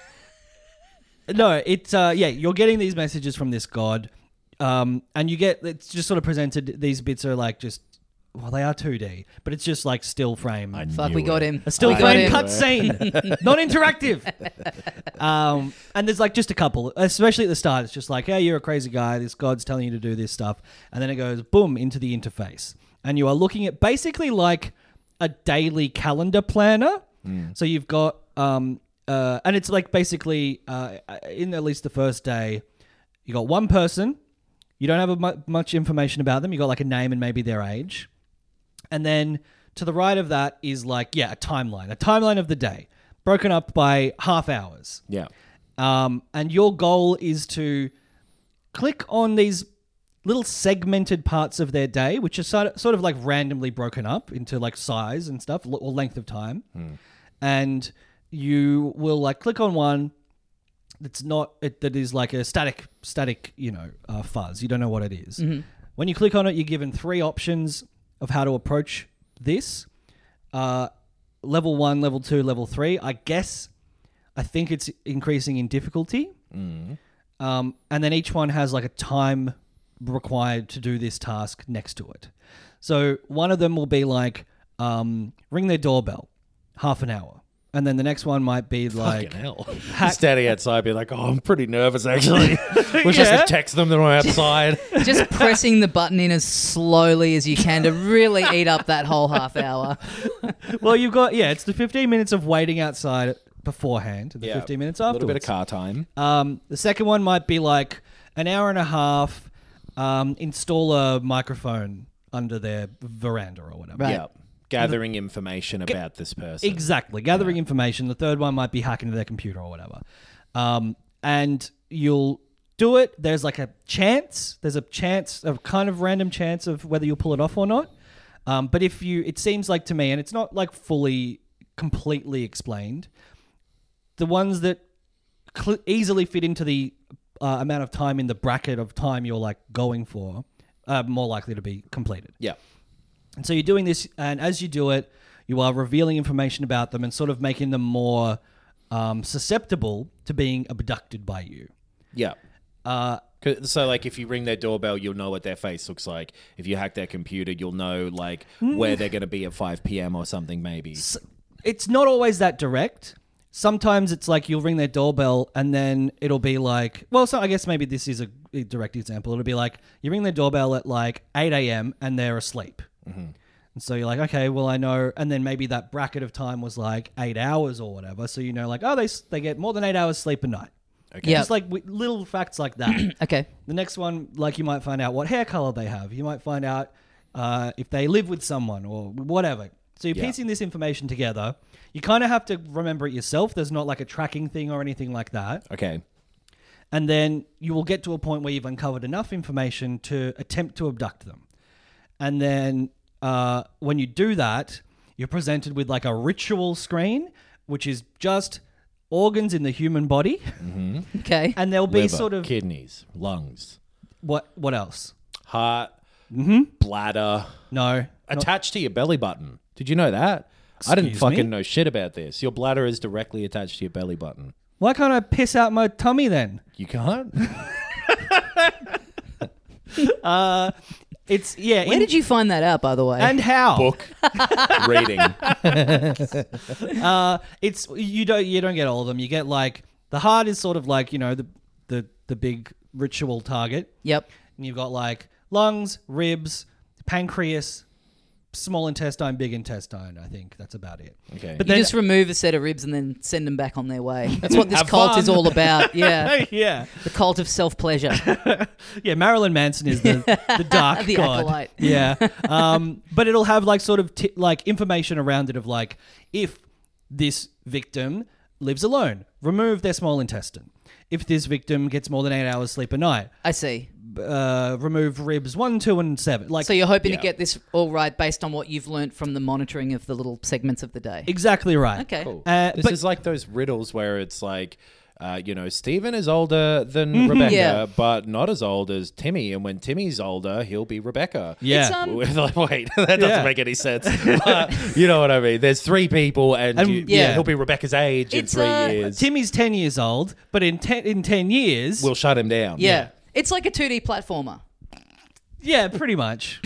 E: No, it's you're getting these messages from this god, and it's just sort of presented. These bits are like just. Well, they are 2D, but it's just like still frame.
D: Fuck, we got him.
E: A still frame cutscene, not interactive. And there's like just a couple, especially at the start. It's just like, hey, you're a crazy guy. This god's telling you to do this stuff, and then it goes boom into the interface, and you are looking at basically like a daily calendar planner. So you've got and it's like basically in at least the first day, you got one person. You don't have much information about them. You got like a name and maybe their age. And then to the right of that is like, a timeline of the day, broken up by half hours.
F: Yeah.
E: And your goal is to click on these little segmented parts of their day, which are sort of like randomly broken up into like size and stuff or length of time. And you will like click on one that is like a static, fuzz. You don't know what it is. When you click on it, you're given 3 options of how to approach this. Level 1, level 2, level 3. I think it's increasing in difficulty. And then each one has like a time required to do this task next to it. So one of them will be like, ring their doorbell, half an hour. And then the next one might be like...
F: Fucking hell. Standing outside, be like, I'm pretty nervous, actually. Wish I could text them that I'm outside.
D: Just pressing the button in as slowly as you can to really eat up that whole half hour.
E: Well, you've got... Yeah, it's the 15 minutes of waiting outside beforehand and the 15 minutes afterwards.
F: A little bit of car time.
E: The second one might be like an hour and a half, install a microphone under their veranda or whatever.
D: Right.
F: Yeah. Gathering information about this person.
E: Exactly. Gathering information. The third one might be hacking into their computer or whatever. And you'll do it. There's like a chance. There's a kind of random chance of whether you'll pull it off or not. But it seems like to me, and it's not like fully, completely explained, the ones that easily fit into the amount of time in the bracket of time you're like going for are more likely to be completed.
F: Yeah.
E: And so you're doing this, and as you do it, you are revealing information about them and sort of making them more susceptible to being abducted by you.
F: Yeah. So, like, if you ring their doorbell, you'll know what their face looks like. If you hack their computer, you'll know, like, where they're going to be at 5 p.m. or something, maybe.
E: It's not always that direct. Sometimes it's like you'll ring their doorbell and then it'll be like... Well, so I guess maybe this is a direct example. It'll be like you ring their doorbell at, like, 8 a.m. and they're asleep. Mm-hmm. And so you're like, okay, well, I know... And then maybe that bracket of time was, like, 8 hours or whatever. So you know, like, oh, they get more than 8 hours sleep a night.
F: Okay.
E: Just like little facts like that.
D: Okay.
E: The next one, like you might find out what hair color they have. You might find out if they live with someone or whatever. So you're piecing this information together. You kind of have to remember it yourself. There's not like a tracking thing or anything like that.
F: Okay.
E: And then you will get to a point where you've uncovered enough information to attempt to abduct them. And then when you do that, you're presented with like a ritual screen, which is just organs in the human body.
F: Mm-hmm.
D: Okay.
E: And there'll be
F: Liver,
E: sort of...
F: kidneys, lungs.
E: What else?
F: Heart, bladder.
E: No.
F: Attached to your belly button. Did you know that? I didn't
E: Excuse
F: fucking
E: me?
F: know shit about this. Your bladder is directly attached to your belly button.
E: Why can't I piss out my tummy then?
F: You can't?
E: It's
D: Where did you find that out, by the way?
E: And how?
F: Book. Reading.
E: It's you don't get all of them. You get like the heart is sort of like, you know, the big ritual target.
D: Yep.
E: And you've got like lungs, ribs, pancreas, small intestine, big intestine. I think that's about it.
F: Okay.
E: But
D: You
E: then,
D: just remove a set of ribs and then send them back on their way. That's what this
F: Have
D: cult
F: fun.
D: is all about. Yeah.
E: yeah,
D: The cult of self-pleasure.
E: yeah. Marilyn Manson is the dark
D: The
E: god.
D: acolyte.
E: Yeah. But it'll have like sort of like information around it of like if this victim lives alone, remove their small intestine. If this victim gets more than 8 hours sleep a night,
D: I see.
E: remove ribs 1, 2, and 7. Like
D: So you're hoping to get this all right based on what you've learnt from the monitoring of the little segments of the day.
E: exactly right.
D: Okay.
F: Cool.
E: But
F: This is like those riddles where it's like, Stephen is older than Rebecca,
D: Yeah.
F: but not as old as Timmy. And when Timmy's older, he'll be Rebecca.
E: yeah.
D: It's,
F: We're like, wait, that doesn't
E: Yeah.
F: make any sense. But you know what I mean? There's 3 people, and
E: yeah.
F: he'll be Rebecca's age
D: It's,
F: in 3 years.
E: Timmy's 10 years old, but in 10 years...
F: We'll shut him down.
D: Yeah. It's like a 2D platformer.
E: yeah, pretty much.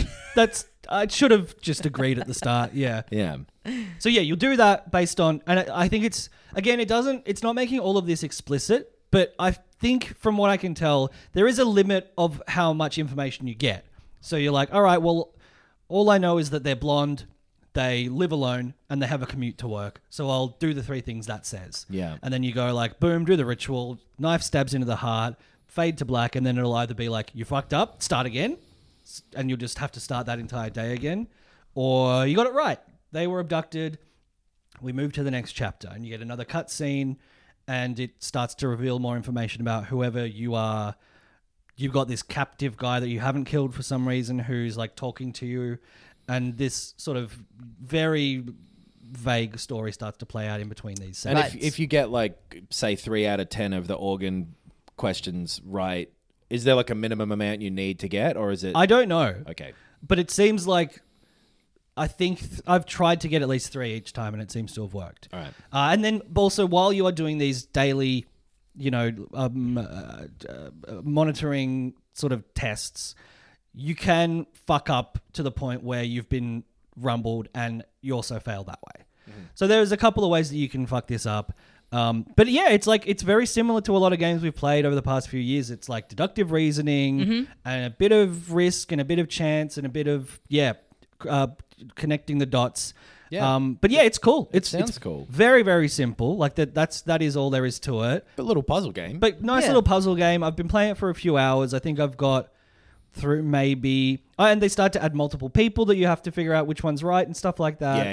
E: I should have just agreed at the start, yeah.
F: Yeah.
E: So yeah, you'll do that based on... And I think it's... Again, it's not making all of this explicit, but I think from what I can tell, there is a limit of how much information you get. So you're like, all right, well, all I know is that they're blonde, they live alone, and they have a commute to work. So I'll do the 3 things that says.
F: Yeah.
E: And then you go like, boom, do the ritual, knife stabs into the heart, fade to black, and then it'll either be like, you fucked up, start again, and you'll just have to start that entire day again, or you got it right. They were abducted. We move to the next chapter, and you get another cutscene, and it starts to reveal more information about whoever you are. You've got this captive guy that you haven't killed for some reason who's like talking to you, and this sort of very vague story starts to play out in between these
F: And
E: segments.
F: if you get like, say, 3 out of 10 of the organ questions right, is there like a minimum amount you need to get, or is it?
E: I don't know.
F: Okay.
E: But it seems like I think I've tried to get at least 3 each time, and it seems to have worked.
F: All right.
E: And then also, while you are doing these daily, monitoring sort of tests, you can fuck up to the point where you've been rumbled and you also fail that way. Mm-hmm. So there's a couple of ways that you can fuck this up. But yeah, it's very similar to a lot of games we've played over the past few years. It's like deductive reasoning and a bit of risk and a bit of chance and a bit of, connecting the dots.
F: Yeah.
E: But yeah, it's cool. It
F: sounds cool.
E: Very, very simple. Like that is all there is to it.
F: A little puzzle game.
E: But nice little puzzle game. I've been playing it for a few hours. I think I've got through maybe... and they start to add multiple people that you have to figure out which one's right and stuff like that.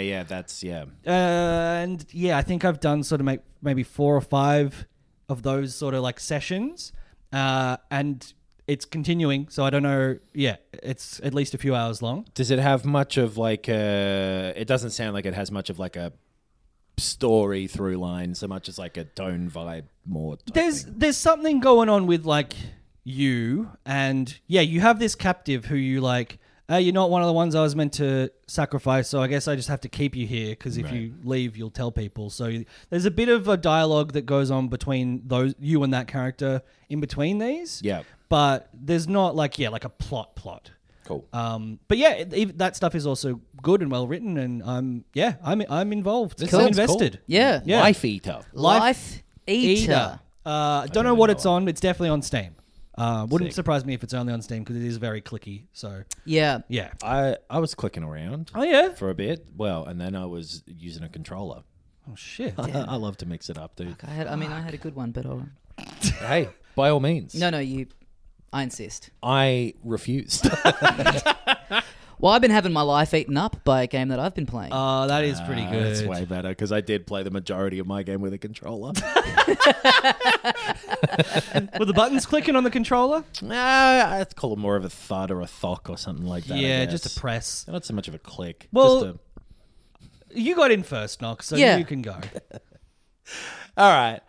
E: And yeah, I think I've done sort of maybe 4 or 5 of those sort of like sessions. And it's continuing, so I don't know. Yeah, it's at least a few hours long.
F: Does it have much of like a... It doesn't sound like it has much of like a story through line so much as like a tone vibe more.
E: There's something going on with like you and you have this captive who you like, you're not one of the ones I was meant to sacrifice, so I guess I just have to keep you here because if you leave, you'll tell people. So there's a bit of a dialogue that goes on between you and that character in between these.
F: Yeah.
E: But there's not like a plot.
F: Cool.
E: But that stuff is also good and well written, and I'm involved.
F: This
E: I'm
F: sounds
E: invested.
D: Cool. Yeah.
F: Life Eater.
D: Life Eater.
E: Don't know what it's on. It's definitely on Steam. Wouldn't surprise me if it's only on Steam because it is very clicky. So
D: yeah.
F: I was clicking around.
E: Oh yeah.
F: For a bit. Well, and then I was using a controller.
E: Oh shit.
F: I love to mix it up, dude.
D: I had a good one, but
F: hey, by all means.
D: No, I insist.
F: I refused.
D: Well, I've been having my life eaten up by a game that I've been playing.
E: Oh, that is pretty good.
F: That's way better because I did play the majority of my game with a controller.
E: Were the buttons clicking on the controller?
F: I'd call it more of a thud or a thock or something like that.
E: Yeah, just a press.
F: Not so much of a click.
E: Well, you got in first, Knox, so you can go.
F: All right.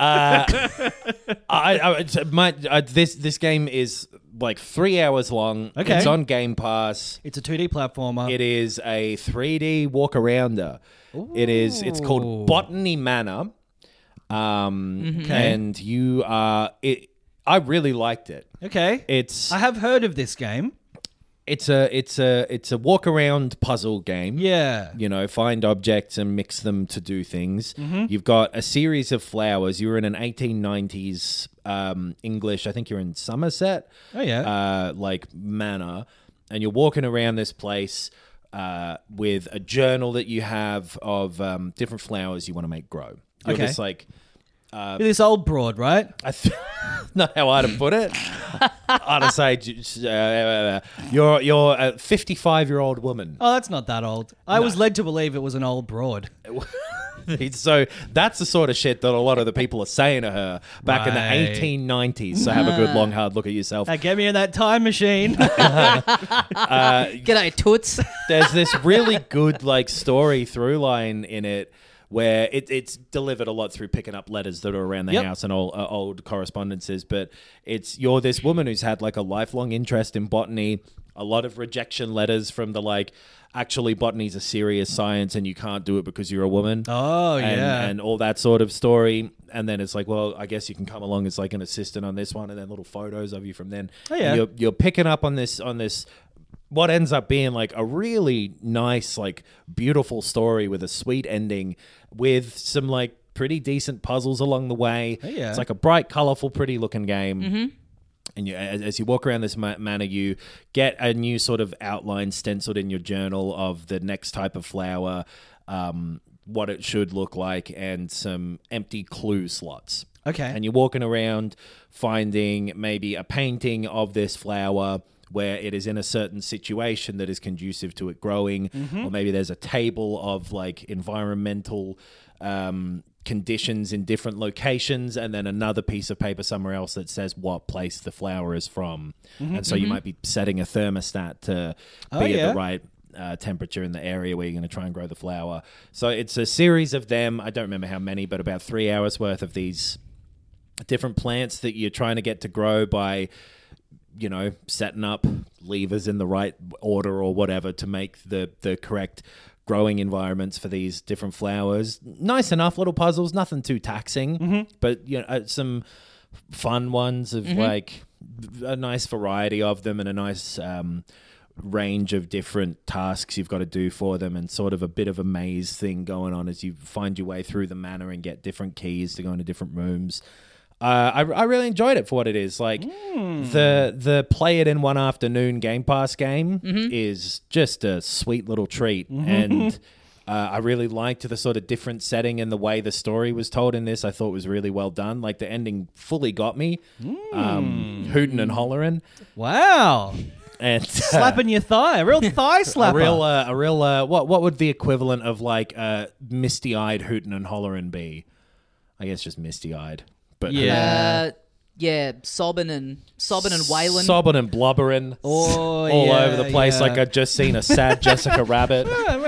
F: This game is like 3 hours long.
E: Okay.
F: It's on Game Pass.
E: It's a 2D platformer.
F: It is a 3D walk arounder. It's called Botany Manor. And you are I really liked it.
E: Okay. I have heard of this game.
F: It's a walk around puzzle game.
E: Yeah.
F: You know, find objects and mix them to do things.
E: Mm-hmm.
F: You've got a series of flowers. You're in an 1890s English, I think you're in Somerset.
E: Oh yeah.
F: Manor, and you're walking around this place with a journal that you have of different flowers you want to make grow. You're
E: Okay.
F: just like
E: You're this old broad, right?
F: not how I'd have put it. I'd say you're a 55-year-old woman.
E: Oh, that's not that old. I was led to believe it was an old broad.
F: So that's the sort of shit that a lot of the people are saying to her back in the 1890s. So have a good long hard look at yourself.
E: Get me in that time machine.
D: G'day, toots.
F: There's this really good story through line in it where it's delivered a lot through picking up letters that are around the house and old correspondences. But you're this woman who's had a lifelong interest in botany, a lot of rejection letters from the actually botany's a serious science and you can't do it because you're a woman.
E: Oh, yeah.
F: And all that sort of story. And then it's well, I guess you can come along as an assistant on this one, and then little photos of you from then.
E: Oh, yeah.
F: And you're picking up on this what ends up being a really nice, beautiful story with a sweet ending with some pretty decent puzzles along the way.
E: Oh, yeah.
F: It's a bright, colorful, pretty looking game.
D: Mm-hmm.
F: And as you walk around this manor, you get a new sort of outline stenciled in your journal of the next type of flower, what it should look like, and some empty clue slots.
E: Okay.
F: And you're walking around finding maybe a painting of this flower where it is in a certain situation that is conducive to it growing, or maybe there's a table of environmental conditions in different locations, and then another piece of paper somewhere else that says what place the flower is from. And so you might be setting a thermostat to be at the right temperature in the area where you're going to try and grow the flower. So it's a series of them. I don't remember how many, but about 3 hours worth of these different plants that you're trying to get to grow by setting up levers in the right order or whatever to make the correct growing environments for these different flowers. Nice enough little puzzles, nothing too taxing, but some fun ones of a nice variety of them and a nice range of different tasks you've got to do for them, and sort of a bit of a maze thing going on as you find your way through the manor and get different keys to go into different rooms. I really enjoyed it for what it is. The play it in one afternoon Game Pass game is just a sweet little treat. And I really liked the sort of different setting and the way the story was told in this. I thought was really well done. The ending fully got me. Hooting and hollering.
E: Wow.
F: And
E: slapping your thigh. A real thigh slapper.
F: A real what would the equivalent of misty-eyed hooting and hollering be? I guess just misty-eyed. But
E: yeah.
D: sobbing and wailing.
F: Sobbing and blubbering all over the place like I'd just seen a sad Jessica Rabbit.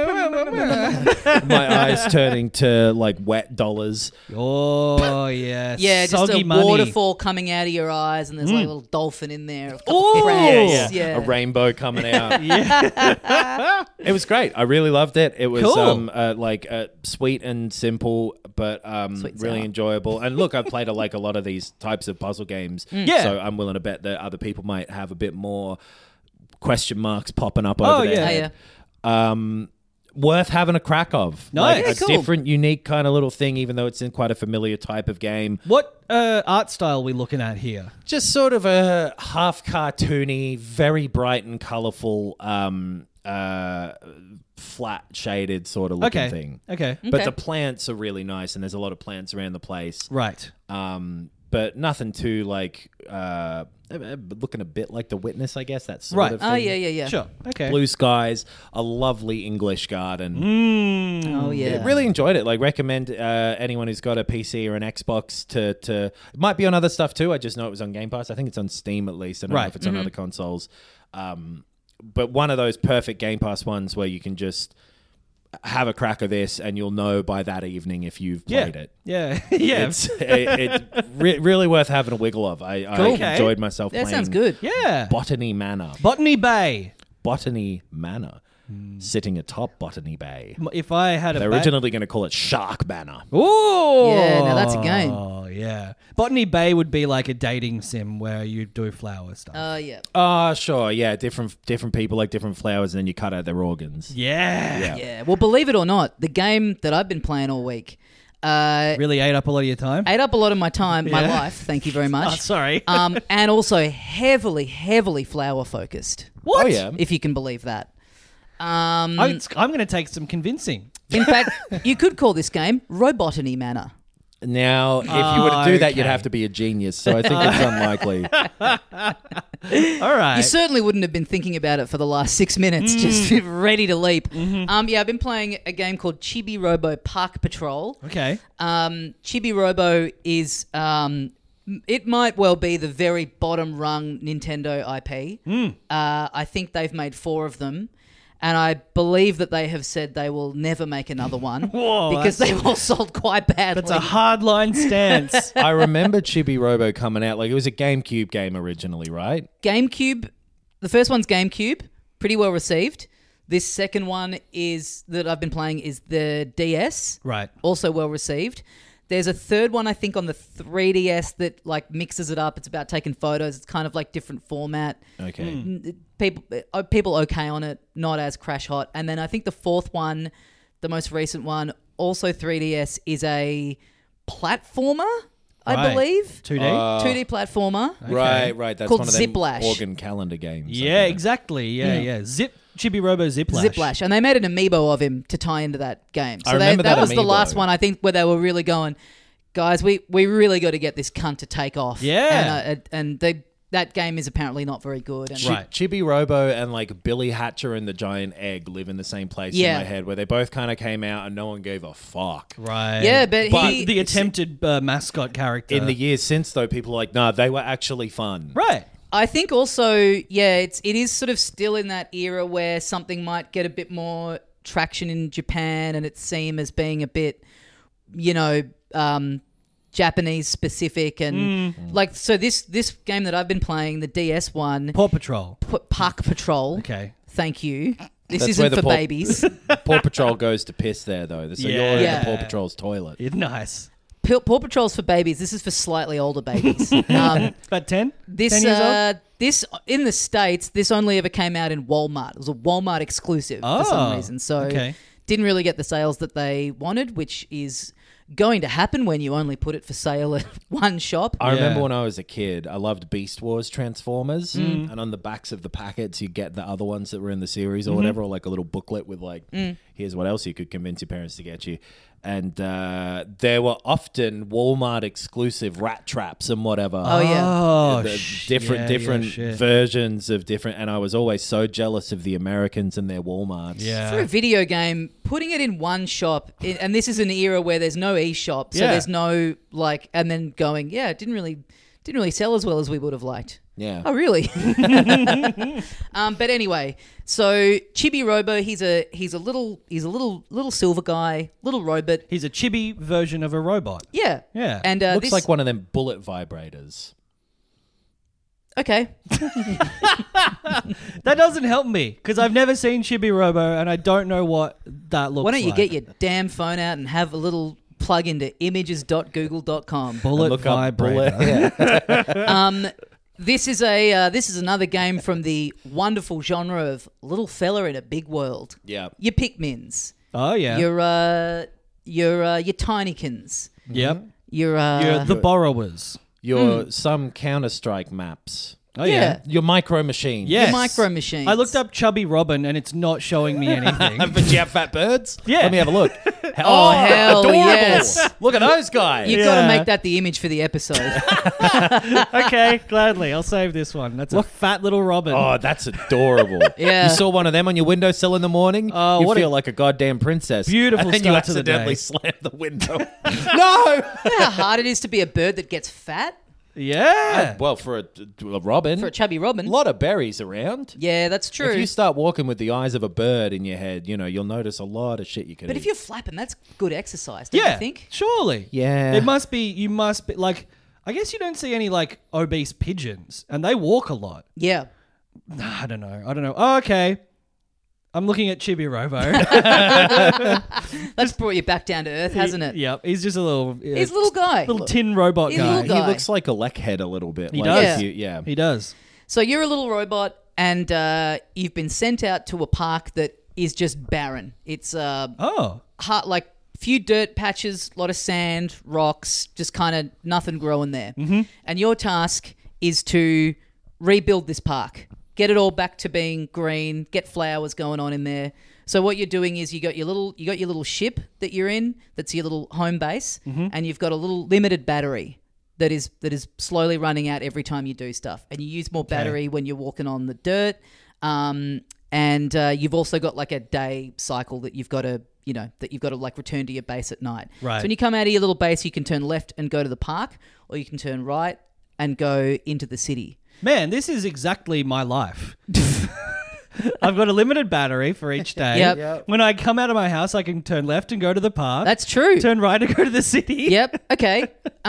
F: My eyes turning to like wet dollars.
E: Oh, yeah.
D: Yeah, just
E: Soggy
D: a
E: money.
D: waterfall coming out of your eyes and there's like a little dolphin in there.
F: A rainbow coming out. It was great. I really loved it. It was
E: cool.
F: Sweet and simple, but really enjoyable. And look, I've played a lot of these types of puzzle games. So I'm willing to bet that other people might have a bit more question marks popping up over there. Worth having a crack of.
E: Nice.
F: A different, unique kind of little thing, even though it's in quite a familiar type of game.
E: What art style are we looking at here?
F: Just sort of a half cartoony, very bright and colourful, flat shaded sort of looking thing.
E: Okay.
F: But the plants are really nice, and there's a lot of plants around the place.
E: Right.
F: But nothing too looking a bit like The Witness, I guess. That sort of thing.
D: Oh, yeah.
E: Sure. Okay.
F: Blue skies, a lovely English garden.
D: Oh, yeah.
F: Really enjoyed it. Recommend anyone who's got a PC or an Xbox to. It might be on other stuff too. I just know it was on Game Pass. I think it's on Steam at least. I don't know if it's on other consoles. But one of those perfect Game Pass ones where you can just have a crack of this and you'll know by that evening if you've played it.
E: Yeah.
F: It's really worth having a wiggle of. I enjoyed myself playing.
D: That sounds good.
E: Yeah.
F: Botany Manor.
E: Botany Bay.
F: Botany Manor. Sitting atop Botany Bay.
E: If I had
F: They're originally going to call it Shark Banner.
E: Oh,
D: yeah, now that's a game.
E: Oh, yeah. Botany Bay would be like a dating sim where you do flower stuff.
D: Yeah.
F: Oh, sure. Yeah, different people like different flowers, and then you cut out their organs.
E: Yeah.
D: Well, believe it or not, the game that I've been playing all week
E: really ate up a lot of your time?
D: ate up a lot of my time, my life. Thank you very much.
E: Oh, sorry.
D: And also heavily flower focused.
E: What?
F: Oh, yeah.
D: If you can believe that.
E: I'm going to take some convincing.
D: In fact, you could call this game Robotany Manor.
F: Now, if you were to do that, you'd have to be a genius, so I think it's unlikely.
E: All right.
D: You certainly wouldn't have been thinking about it for the last 6 minutes, just ready to leap. I've been playing a game called Chibi Robo Park Patrol.
E: Okay.
D: Chibi Robo is... it might well be the very bottom rung Nintendo IP. I think they've made 4 of them. And I believe that they have said they will never make another one because they've all sold quite badly.
E: That's a hardline stance.
F: I remember Chibi Robo coming out. It was a GameCube game originally, right?
D: GameCube. The first one's GameCube. Pretty well received. This second one that I've been playing is the DS.
E: Right.
D: Also well received. There's a third one, I think, on the 3DS that mixes it up. It's about taking photos. It's kind of different format.
F: Okay.
D: People okay on it, not as crash hot. And then I think the fourth one, the most recent one, also 3DS, is a platformer, I believe. 2D platformer.
F: Okay. Right. That's
D: called
F: one of them
D: Ziplash.
F: organ calendar games.
E: Yeah, exactly. Yeah. Chibi Robo Ziplash.
D: Ziplash. And they made an amiibo of him to tie into that game. So
F: I remember
D: that was
F: amiibo.
D: the last one, I think, where they were really going, guys, we really got to get this cunt to take off.
E: Yeah.
D: And that game is apparently not very good. And
F: Chibi Robo and Billy Hatcher and the Giant Egg live in the same place in my head, where they both kind of came out and no one gave a fuck.
E: Right.
D: Yeah, but
E: the attempted mascot character.
F: In the years since, though, people are like, nah, they were actually fun.
E: Right.
D: I think also, it is sort of still in that era where something might get a bit more traction in Japan and it's seen as being a bit, Japanese specific and so this game that I've been playing, the DS one,
E: Paw Patrol.
D: Park Patrol.
E: Okay.
D: Thank you. This
F: That's
D: isn't
F: where
D: for babies.
F: Paw Patrol goes to piss there, though. So you're in the Paw Patrol's toilet.
E: Nice.
D: Paw Patrol's for babies. This is for slightly older babies.
E: About 10?
D: This
E: 10 years old?
D: This in the States, this only ever came out in Walmart. It was a Walmart exclusive for some reason. So didn't really get the sales that they wanted, which is going to happen when you only put it for sale at one shop.
F: I remember when I was a kid, I loved Beast Wars Transformers, and on the backs of the packets, you get the other ones that were in the series or whatever, or a little booklet with here's what else you could convince your parents to get you. And there were often Walmart exclusive rat traps and whatever.
D: Oh, yeah.
F: Different versions of different. And I was always so jealous of the Americans and their Walmarts.
E: Yeah.
D: For a video game, putting it in one shop, and this is an era where there's no eShop, so there's no and then going, it didn't really didn't really sell as well as we would have liked.
F: Yeah.
D: Oh, really? But anyway, so Chibi Robo, he's a little silver guy, little robot.
E: He's a chibi version of a robot.
D: Yeah.
E: Yeah.
D: And
F: looks like one of them bullet vibrators.
D: Okay.
E: That doesn't help me because I've never seen Chibi Robo and I don't know what that looks like.
D: Why don't you get your damn phone out and have a little plug into images.google.com.
E: Bullet vibrator.
D: This is another game from the wonderful genre of little fella in a big world.
F: Yeah.
D: Your Pikmins.
E: Oh yeah.
D: Your Tinykins.
E: Yep.
D: You're
E: the borrowers.
F: Your some Counter-Strike maps.
E: Oh yeah.
F: Your Micro Machines.
E: Yes.
D: Your Micro Machines.
E: I looked up Chubby Robin and it's not showing me anything.
F: But you have fat birds?
E: Yeah.
F: Let me have a look.
D: Oh, hell
F: adorable.
D: yes.
F: Look at those guys.
D: You've got to make that the image for the episode.
E: Okay, gladly. I'll save this one. That's a fat little Robin.
F: Oh, that's adorable.
D: Yeah.
F: You saw one of them on your windowsill in the morning?
E: Oh,
F: you
E: what
F: feel like a goddamn princess.
E: Beautiful
F: and then you
E: start to the
F: accidentally
E: day.
F: slam the window. No!
D: You know how hard it is to be a bird that gets fat?
E: Yeah.
F: Well, for a robin.
D: For a chubby robin.
F: A lot of berries around.
D: Yeah, that's true.
F: If you start walking with the eyes of a bird in your head, you'll notice a lot of shit you can
D: But
F: eat.
D: if you're flapping, that's good exercise, don't you think?
E: Surely.
F: Yeah.
E: It must be, you must be, like, I guess you don't see any, like, obese pigeons, and they walk a lot.
D: Yeah.
E: I don't know. Oh, okay. I'm looking at Chibi Robo.
D: That's brought you back down to earth, hasn't it?
E: Yep. He's just a little...
D: He's a little guy.
E: Little tin robot
D: He's a
E: guy.
D: little guy.
F: He looks like a leckhead a little bit.
E: He
F: like
E: does.
F: Yeah.
E: He does.
D: So you're a little robot, and you've been sent out to a park that is just barren. It's
E: Oh.
D: like few dirt patches, a lot of sand, rocks, just kind of nothing growing there. Mm-hmm. And your task is to rebuild this park, get it all back to being green, get flowers going on in there. So what you're doing is you got your little ship that you're in, that's your little home base, and you've got a little limited battery that is slowly running out every time you do stuff. And you use more battery when you're walking on the dirt. And you've also got like a day cycle that you've got to like return to your base at night.
E: Right.
D: So when you come out of your little base, you can turn left and go to the park, or you can turn right and go into the city.
E: Man, this is exactly my life. I've got a limited battery for each day.
D: Yep.
E: When I come out of my house, I can turn left and go to the park.
D: That's true.
E: Turn right and go to the city.
D: Yep. Okay.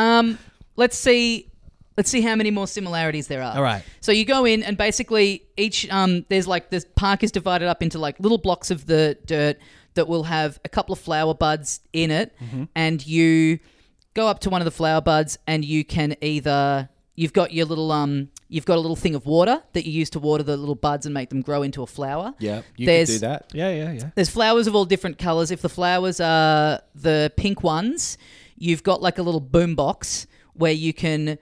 D: Let's see how many more similarities there are.
E: All right.
D: So you go in, and basically each this park is divided up into like little blocks of the dirt that will have a couple of flower buds in it, and you go up to one of the flower buds, and you can either you've got a little thing of water that you use to water the little buds and make them grow into a flower.
F: Yeah, you can do that.
E: Yeah.
D: There's flowers of all different colours. If the flowers are the pink ones, you've got like a little boom box where you can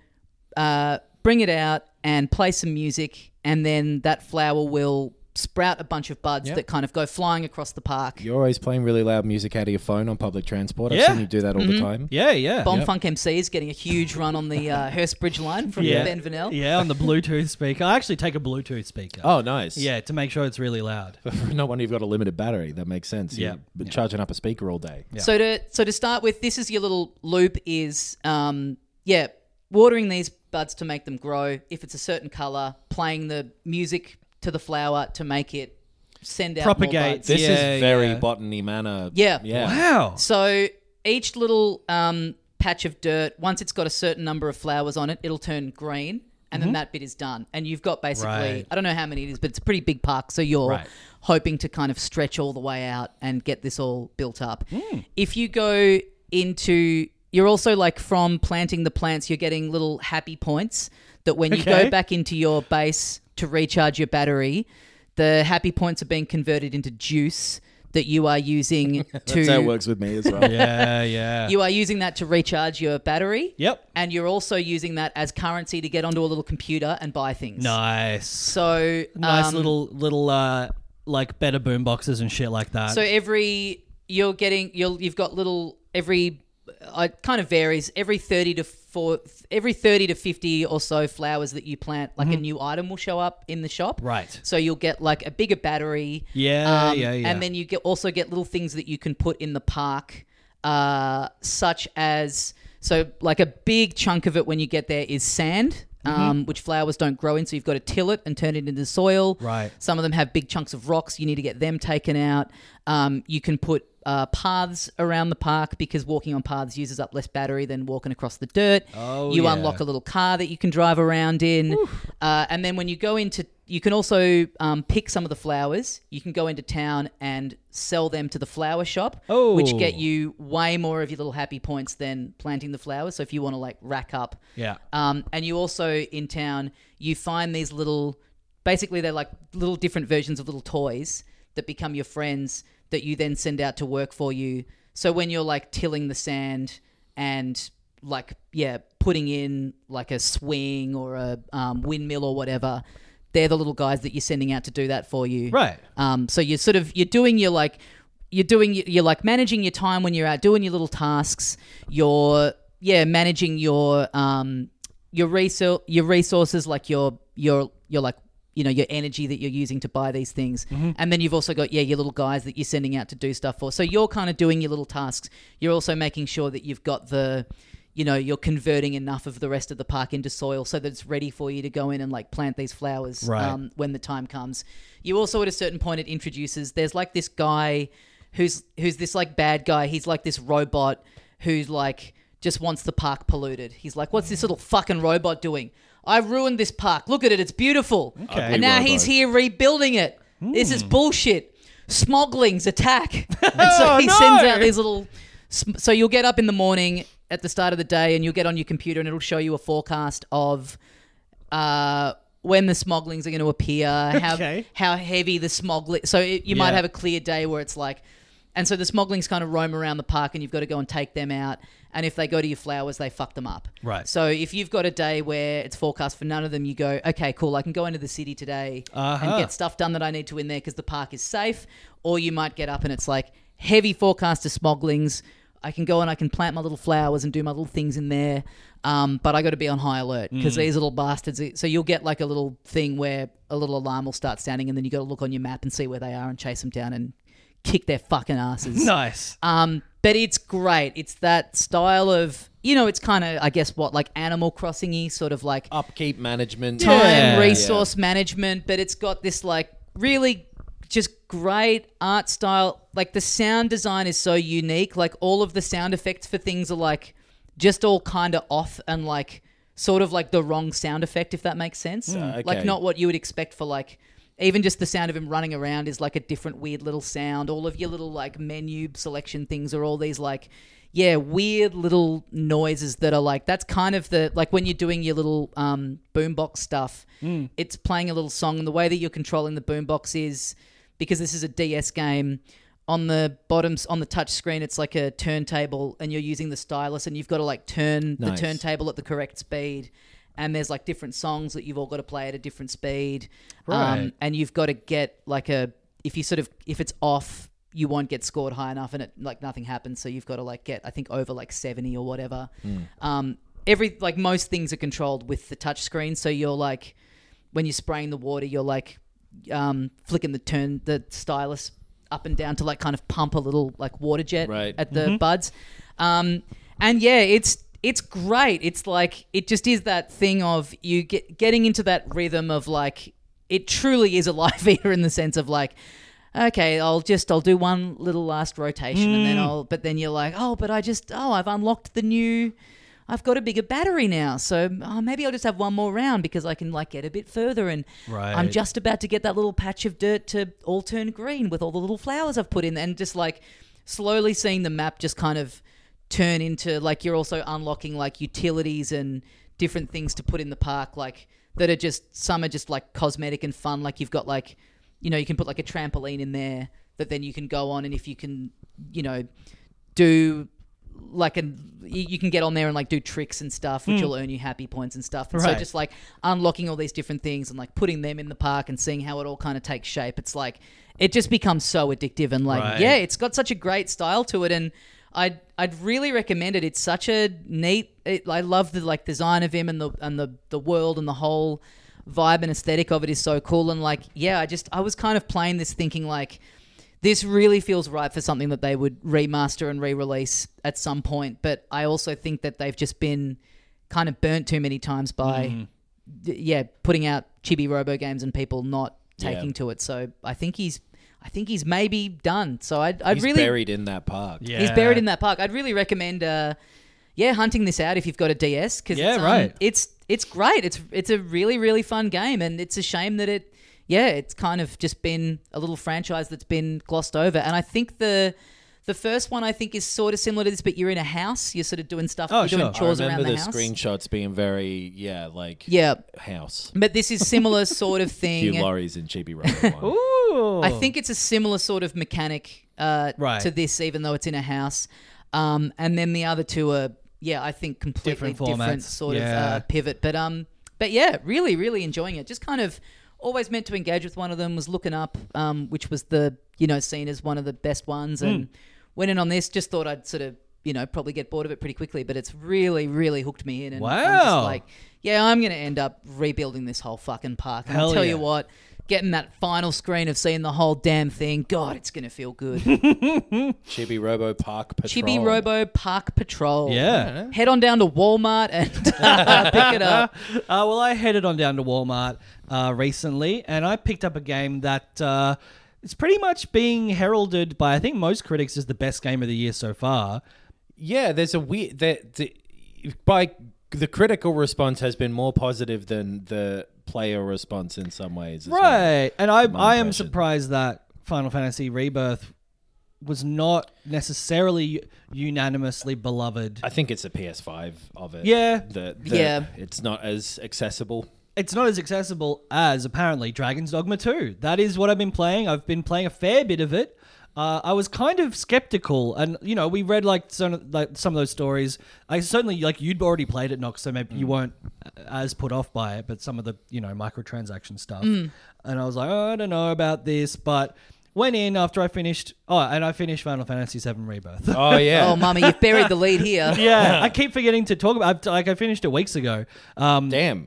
D: bring it out and play some music, and then that flower will sprout a bunch of buds that kind of go flying across the park.
F: You're always playing really loud music out of your phone on public transport. I've
E: Yeah.
F: seen you do that all the time.
E: Yeah.
D: Bomb Funk MC is getting a huge run on the Hurstbridge line from Ben Vanel.
E: Yeah, on the Bluetooth speaker. I actually take a Bluetooth speaker.
F: Oh, nice.
E: Yeah, to make sure it's really loud.
F: No wonder you've got a limited battery. That makes sense.
E: Yeah.
F: You've been charging up a speaker all day.
E: Yeah.
D: So to start with, this is your little loop is watering these buds to make them grow. If it's a certain color, playing the music to the flower to make it send out
E: Propagate.
D: more buds.
F: This
E: Yeah,
F: is very
E: yeah.
F: botany manner.
D: Yeah.
E: Wow.
D: So each little patch of dirt, once it's got a certain number of flowers on it, it'll turn green, and then that bit is done. And you've got basically,
E: Right.
D: I don't know how many it is, but it's a pretty big park. So you're
E: Right.
D: hoping to kind of stretch all the way out and get this all built up. If you go into, you're also like from planting the plants, you're getting little happy points that when you
E: Okay.
D: go back into your base to recharge your battery, the happy points are being converted into juice that you are using to...
F: That's how it works with me as well.
E: Yeah.
D: You are using that to recharge your battery.
E: Yep.
D: And you're also using that as currency to get onto a little computer and buy things.
E: Nice.
D: So
E: Nice little like better boom boxes and shit like that.
D: So you've got little every it kind of varies every 30 to 50 or so flowers that you plant, like a new item will show up in the shop.
E: Right.
D: So you'll get like a bigger battery.
E: Yeah.
D: And then you also get little things that you can put in the park, such as So like a big chunk of it when you get there is sand. Which flowers don't grow in, so you've got to till it and turn it into soil.
E: Right.
D: Some of them have big chunks of rocks. You need to get them taken out. You can put paths around the park because walking on paths uses up less battery than walking across the dirt. You unlock a little car that you can drive around in. And then when you go into... You can also pick some of the flowers. You can go into town and sell them to the flower shop, which get you way more of your little happy points than planting the flowers. So if you want to like rack up.
E: Yeah.
D: And you also, in town, you find these little... Basically, they're like little different versions of little toys that become your friends that you then send out to work for you. So when you're like tilling the sand and like, putting in like a swing or a windmill or whatever... They're the little guys that you're sending out to do that for you.
E: Right.
D: So you're managing your time when you're out doing your little tasks. You're managing your resources, like your like, you know, your energy that you're using to buy these things. And then you've also got your little guys that you're sending out to do stuff for. So you're kind of doing your little tasks. You're also making sure that you've got you're converting enough of the rest of the park into soil so that it's ready for you to go in and like plant these flowers when the time comes. You also, at a certain point, it introduces, there's like this guy who's this like bad guy. He's like this robot who's like just wants the park polluted. He's like, what's this little fucking robot doing? I ruined this park. Look at it. It's beautiful.
E: Okay.
D: And now he's here rebuilding it. This is bullshit. Smoglings attack. And so he sends out these little... So you'll get up in the morning at the start of the day and you'll get on your computer and it'll show you a forecast of when the smoglings are going to appear, how heavy the smogling... So you might have a clear day where it's like... And so the smoglings kind of roam around the park and you've got to go and take them out. And if they go to your flowers, they fuck them up.
E: Right.
D: So if you've got a day where it's forecast for none of them, you go, okay, cool, I can go into the city today and get stuff done that I need to in there because the park is safe. Or you might get up and it's like heavy forecast of smoglings. I can go and I can plant my little flowers and do my little things in there. But I got to be on high alert because these little bastards... So you'll get like a little thing where a little alarm will start sounding and then you got to look on your map and see where they are and chase them down and kick their fucking asses.
E: Nice.
D: But it's great. It's that style of, you know, it's kind of, I guess, like Animal Crossing-y, sort of like...
F: Upkeep management.
D: Time, resource management, but it's got this like really just great art style. Like the sound design is so unique. Like all of the sound effects for things are like just all kind of off and like sort of like the wrong sound effect, if that makes sense.
F: Okay.
D: Like not what you would expect for like... Even just the sound of him running around is like a different weird little sound. All of your little like menu selection things are all these like, weird little noises that are like, that's kind of the, like when you're doing your little boombox stuff, it's playing a little song. And the way that you're controlling the boombox is, because this is a DS game, on the bottoms, on the touch screen, it's like a turntable and you're using the stylus and you've got to like turn the turntable at the correct speed. And there's like different songs that you've all got to play at a different speed.
E: Right.
D: And you've got to get like if it's off, you won't get scored high enough and it like nothing happens. So you've got to like get, I think, over like 70 or whatever. Most things are controlled with the touch screen. So you're like, when you're spraying the water, you're like flicking the stylus up and down to like kind of pump a little like water jet at the buds. It's great. It's like, it just is that thing of you getting into that rhythm of like, it truly is a live eater in the sense of like, okay, I'll do one little last rotation and then you're like, I've unlocked I've got a bigger battery now. So maybe I'll just have one more round because I can like get a bit further and I'm just about to get that little patch of dirt to all turn green with all the little flowers I've put in and just like slowly seeing the map just kind of turn into like, you're also unlocking like utilities and different things to put in the park, like that are just, some are just like cosmetic and fun. Like you've got like, you know, you can put like a trampoline in there that then you can go on, and if you can, you know, do like you can get on there and like do tricks and stuff, which will earn you happy points and stuff. And so just like unlocking all these different things and like putting them in the park and seeing how it all kind of takes shape. It's like, it just becomes so addictive and like, it's got such a great style to it. And I'd really recommend it. It's such a neat... I love the like design of him and the world and the whole vibe and aesthetic of it is so cool. And like, I was kind of playing this thinking like, this really feels right for something that they would remaster and re-release at some point. But I also think that they've just been kind of burnt too many times by, putting out chibi robo games and people not taking to it. So I think he's he's maybe done. So I'd
F: he's
D: really
F: buried in that park.
D: Yeah. He's buried in that park. I'd really recommend, hunting this out if you've got a DS because it's great. It's a really, really fun game, and it's a shame that it's kind of just been a little franchise that's been glossed over. And I think the first one I think is sort of similar to this, but you're in a house. You're sort of doing stuff. You're doing chores around the house.
F: I remember the screenshots being very, house.
D: But this is similar sort of thing.
F: A few lorries in Chibi Robo 1.
D: Ooh. I think it's a similar sort of mechanic to this, even though it's in a house. And then the other two are, I think completely different sort of pivot. But yeah, really, really enjoying it. Just kind of always meant to engage with one of them, was looking up, which was the, seen as one of the best ones, and went in on this, just thought I'd sort of, probably get bored of it pretty quickly, but it's really, really hooked me in. And I'm just like, I'm going to end up rebuilding this whole fucking park. And I'll tell you what, getting that final screen of seeing the whole damn thing, God, it's going to feel good.
F: Chibi Robo Park Patrol.
D: Chibi Robo Park Patrol.
E: Yeah.
D: Head on down to Walmart and pick it up.
E: Well, I headed on down to Walmart recently, and I picked up a game that it's pretty much being heralded by, I think, most critics as the best game of the year so far.
F: Yeah, there's a weird... by the critical response has been more positive than the player response in some ways.
E: Right. And I am surprised that Final Fantasy Rebirth was not necessarily unanimously beloved.
F: I think it's a PS5 of it.
E: Yeah.
F: It's not as accessible.
E: It's not as accessible as, apparently, Dragon's Dogma 2. That is what I've been playing. I've been playing a fair bit of it. I was kind of skeptical, and we read some of those stories. I certainly you'd already played it, Nox, so maybe you weren't as put off by it. But some of the microtransaction stuff, and I was like, I don't know about this, but went in after I finished. And I finished Final Fantasy VII Rebirth.
F: Oh yeah,
D: oh mummy, you've buried the lead here.
E: Yeah, I keep forgetting to talk about. I finished it weeks ago.
F: Damn.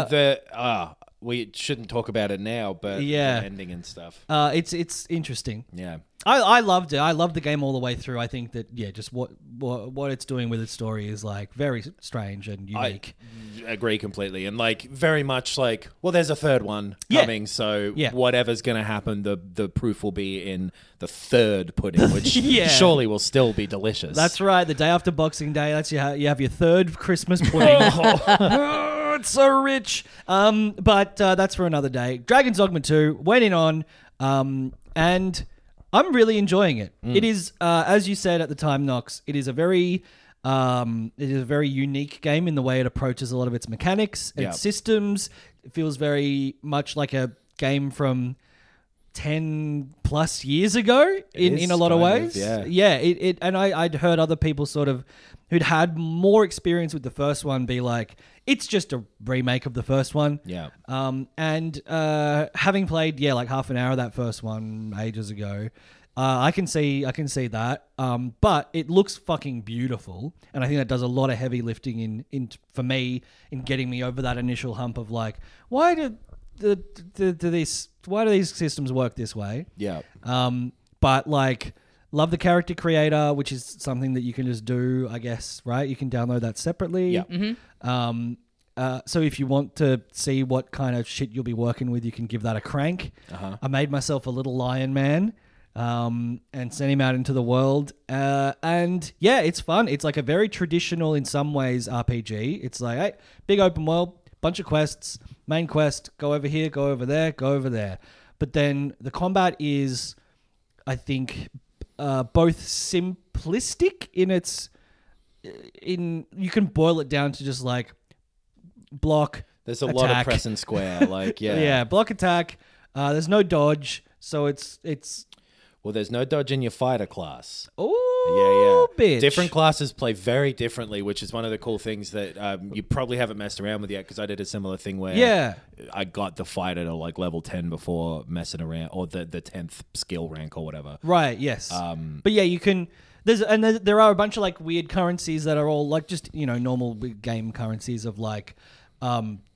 F: We shouldn't talk about it now, but the ending and stuff.
E: It's interesting.
F: Yeah.
E: I loved it. I loved the game all the way through. I think that, just what it's doing with its story is, very strange and unique.
F: I agree completely. And, very much there's a third one coming, so whatever's going to happen, the proof will be in the third pudding, which surely will still be delicious.
E: That's right. The day after Boxing Day, you have your third Christmas pudding. It's so rich. But that's for another day. Dragon's Dogma 2 went in on, and I'm really enjoying it. It is, as you said at the time, Nox, it is a very unique game in the way it approaches a lot of its mechanics and systems. It feels very much like a game from 10 plus years ago in a lot of ways. And I'd heard other people sort of who'd had more experience with the first one be like, it's just a remake of the first one.
F: Yeah.
E: And having played half an hour of that first one ages ago, I can see that. But it looks fucking beautiful, and I think that does a lot of heavy lifting in for me in getting me over that initial hump of why do these systems work this way?
F: Yeah.
E: But love the character creator, which is something that you can just do, I guess, right? You can download that separately.
F: Yeah.
E: Mm-hmm. So if you want to see what kind of shit you'll be working with, you can give that a crank. I made myself a little lion man and sent him out into the world. And it's fun. It's a very traditional, in some ways, RPG. It's hey, big open world, bunch of quests, main quest, go over here, go over there, go over there. But then the combat is, I think, both simplistic you can boil it down to just block.
F: There's a
E: attack.
F: lot of press and square,
E: block, attack. There's no dodge, so it's.
F: Well, there's no dodge in your fighter class.
E: Oh, bitch.
F: Different classes play very differently, which is one of the cool things that you probably haven't messed around with yet, because I did a similar thing where I got the fighter to level 10 before messing around, or the 10th skill rank or whatever.
E: Right, yes. But you can... There are a bunch of weird currencies that are all just, normal game currencies of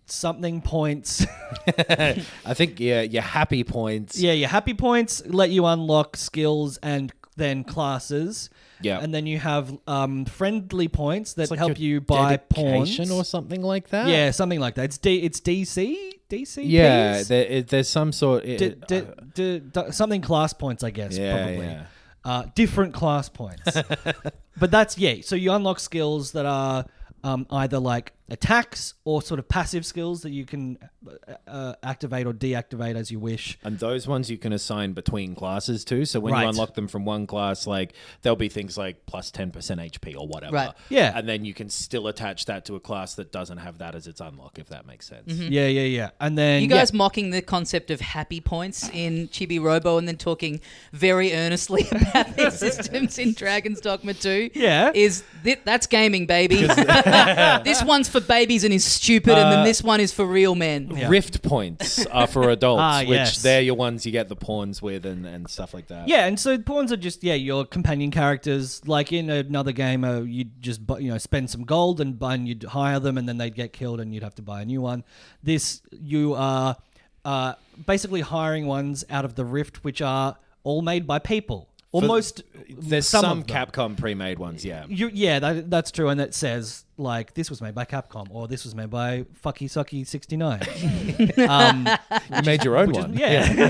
E: something points.
F: I think your happy points.
E: Yeah, your happy points let you unlock skills and then classes.
F: Yeah.
E: And then you have friendly points that
F: like
E: help you buy pawns
F: or something like that.
E: Yeah, something like that. It's DC.
F: Yeah, there's some sort
E: something class points, I guess.
F: Yeah,
E: probably.
F: yeah.
E: Different class points. But that's so you unlock skills that are either like attacks or sort of passive skills that you can activate or deactivate as you wish.
F: And those ones you can assign between classes too. So when you unlock them from one class, like there'll be things like plus 10% HP or whatever.
D: Right.
E: Yeah.
F: And then you can still attach that to a class that doesn't have that as its unlock, if that makes sense.
E: Mm-hmm. Yeah. And then
D: you guys mocking the concept of happy points in Chibi Robo and then talking very earnestly about their systems in Dragon's Dogma 2.
E: Yeah.
D: That's gaming, baby. This one's for babies and is stupid, and then this one is for real men.
F: Yeah. Rift points are for adults, which
E: yes.
F: they're your ones you get the pawns with and stuff like that.
E: Yeah, and so pawns are just your companion characters. Like in another game, you'd just spend some gold and you'd hire them, and then they'd get killed, and you'd have to buy a new one. This you are basically hiring ones out of the Rift, which are all made by people. Almost,
F: there's some Capcom pre-made ones,
E: that's true, and it says like this was made by Capcom or this was made by Fucky Sucky 69.
F: You made your own one,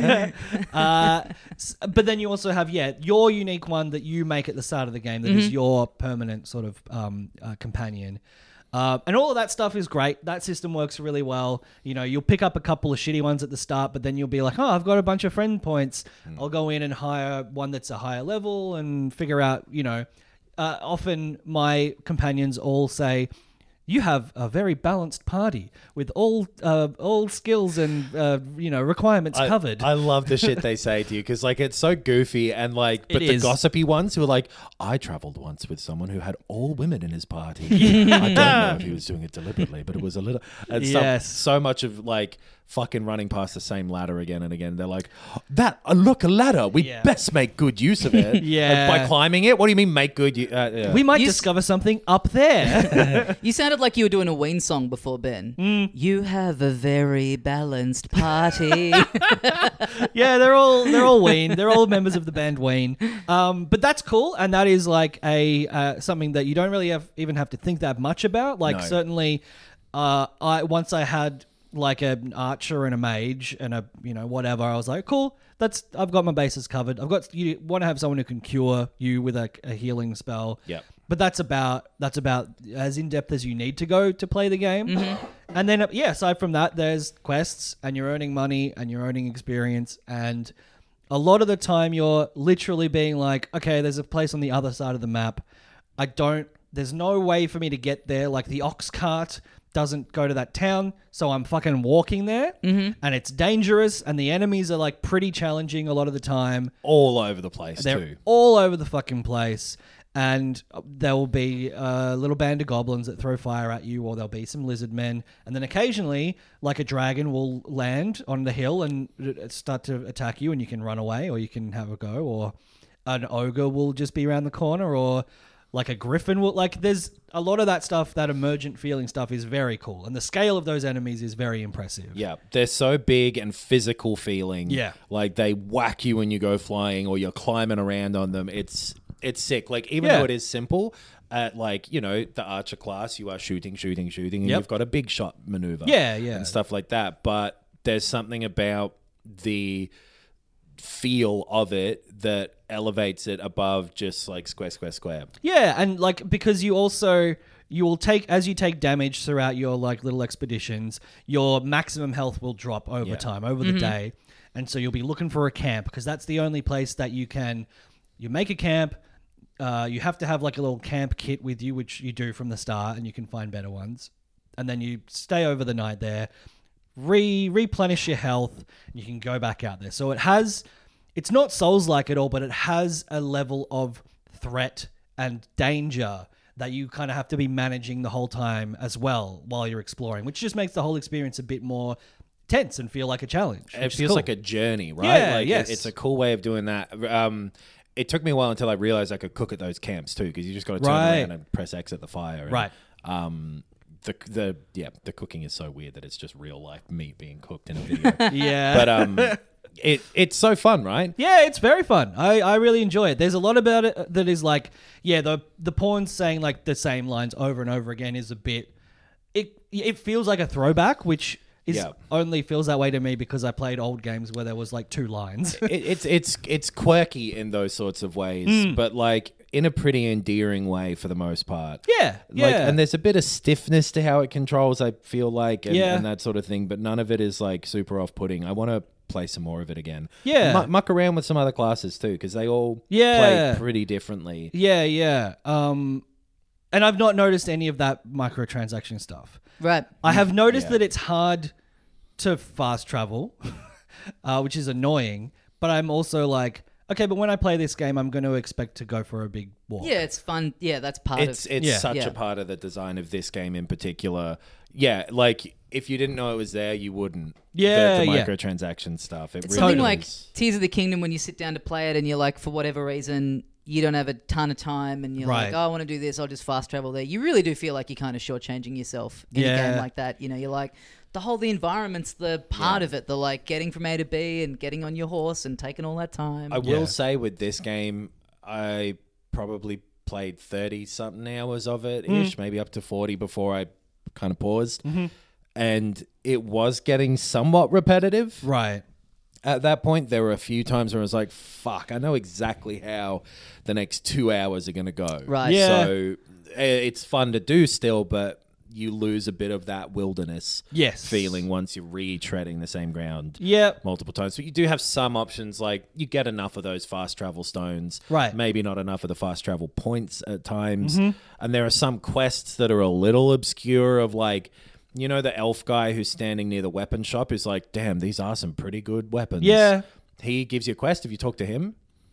E: but then you also have your unique one that you make at the start of the game that is your permanent sort of companion. And all of that stuff is great. That system works really well. You'll pick up a couple of shitty ones at the start, but then you'll be like, I've got a bunch of friend points. I'll go in and hire one that's a higher level and figure out, often my companions all say, you have a very balanced party with all skills and requirements covered.
F: I love the shit they say to you because it's so goofy and but the gossipy ones who are like, I traveled once with someone who had all women in his party. I don't know if he was doing it deliberately, but it was a little. And so much of fucking running past the same ladder again and again. They're like, look, a ladder. We best make good use of it. By climbing it. What do you mean make good use?
E: We might discover something up there.
D: You sounded like you were doing a Ween song before, Ben. You have a very balanced party.
E: They're all Ween. They're all members of the band Ween. But that's cool, and that is something that you don't really even have to think that much about. Certainly, once I had an archer and a mage and a whatever, I was like, cool, I've got my bases covered. You want to have someone who can cure you with a healing spell.
F: Yep.
E: But that's about as in depth as you need to go to play the game. And then aside from that, there's quests and you're earning money and you're earning experience, and a lot of the time you're literally being like, okay, there's a place on the other side of the map. There's no way for me to get there. The ox cart doesn't go to that town, so I'm fucking walking there, and it's dangerous, and the enemies are pretty challenging a lot of the time.
F: All over the place,
E: They're all over the fucking place, and there will be a little band of goblins that throw fire at you, or there'll be some lizard men, and then occasionally, a dragon will land on the hill and start to attack you, and you can run away, or you can have a go, or an ogre will just be around the corner, or a griffin will, there's a lot of that stuff, that emergent feeling stuff is very cool. And the scale of those enemies is very impressive.
F: Yeah. They're so big and physical feeling.
E: Yeah.
F: They whack you when you go flying or you're climbing around on them. It's sick. Even though it is simple, at the archer class, you are shooting, and you've got a big shot maneuver.
E: Yeah.
F: And stuff like that. But there's something about the feel of it that elevates it above just square.
E: Yeah, and because you will take, as you take damage throughout your little expeditions, your maximum health will drop over time, over the day. And so you'll be looking for a camp because that's the only place that you make a camp. You have to have a little camp kit with you, which you do from the start, and you can find better ones. And then you stay over the night there, replenish your health, and you can go back out there. So it's not Souls-like at all, but it has a level of threat and danger that you kind of have to be managing the whole time as well while you're exploring, which just makes the whole experience a bit more tense and feel like a challenge.
F: It feels like a journey, right?
E: Yeah, yes.
F: It's a cool way of doing that. It took me a while until I realized I could cook at those camps too, because you just got to turn around and press X at the fire.
E: Right.
F: the cooking is so weird that it's just real life meat being cooked in a video.
E: Yeah.
F: But it's so fun, right?
E: Yeah, it's very fun. I really enjoy it. There's a lot about it that is like, the pawns saying like the same lines over and over again is a bit. It feels like a throwback, which only feels that way to me because I played old games where there was like 2 lines.
F: It's quirky in those sorts of ways, but like in a pretty endearing way for the most part.
E: Yeah.
F: And there's a bit of stiffness to how it controls, I feel like, and that sort of thing, but none of it is like super off-putting. I want to play some more of it again.
E: Yeah.
F: Muck around with some other classes too, because they all play pretty differently.
E: Yeah. And I've not noticed any of that microtransaction stuff.
D: Right.
E: I have noticed that it's hard to fast travel, which is annoying, but I'm also like, okay, but when I play this game, I'm going to expect to go for a big walk.
D: Yeah, it's fun. Yeah, that's part
F: It's such a part of the design of this game in particular. Yeah, like if you didn't know it was there, you wouldn't.
E: Yeah,
F: the microtransaction stuff.
D: It's really something like Tears of the Kingdom when you sit down to play it and you're like, for whatever reason, you don't have a ton of time and you're like, oh, I want to do this, I'll just fast travel there. You really do feel like you're kind of shortchanging yourself in a game like that. You know, you're like, the environment's the part of it, the like getting from A to B and getting on your horse and taking all that time.
F: I will say with this game, I probably played 30-something hours of it-ish, maybe up to 40 before I kind of paused. Mm-hmm. And it was getting somewhat repetitive.
E: Right.
F: At that point, there were a few times where I was like, fuck, I know exactly how the next 2 hours are going to go.
D: Right.
E: Yeah.
F: So it's fun to do still, but you lose a bit of that wilderness feeling once you're retreading the same ground multiple times. But you do have some options, like you get enough of those fast travel stones.
E: Right.
F: Maybe not enough of the fast travel points at times. Mm-hmm. And there are some quests that are a little obscure of like, you know, the elf guy who's standing near the weapon shop is like, damn, these are some pretty good weapons.
E: Yeah.
F: He gives you a quest if you talk to him.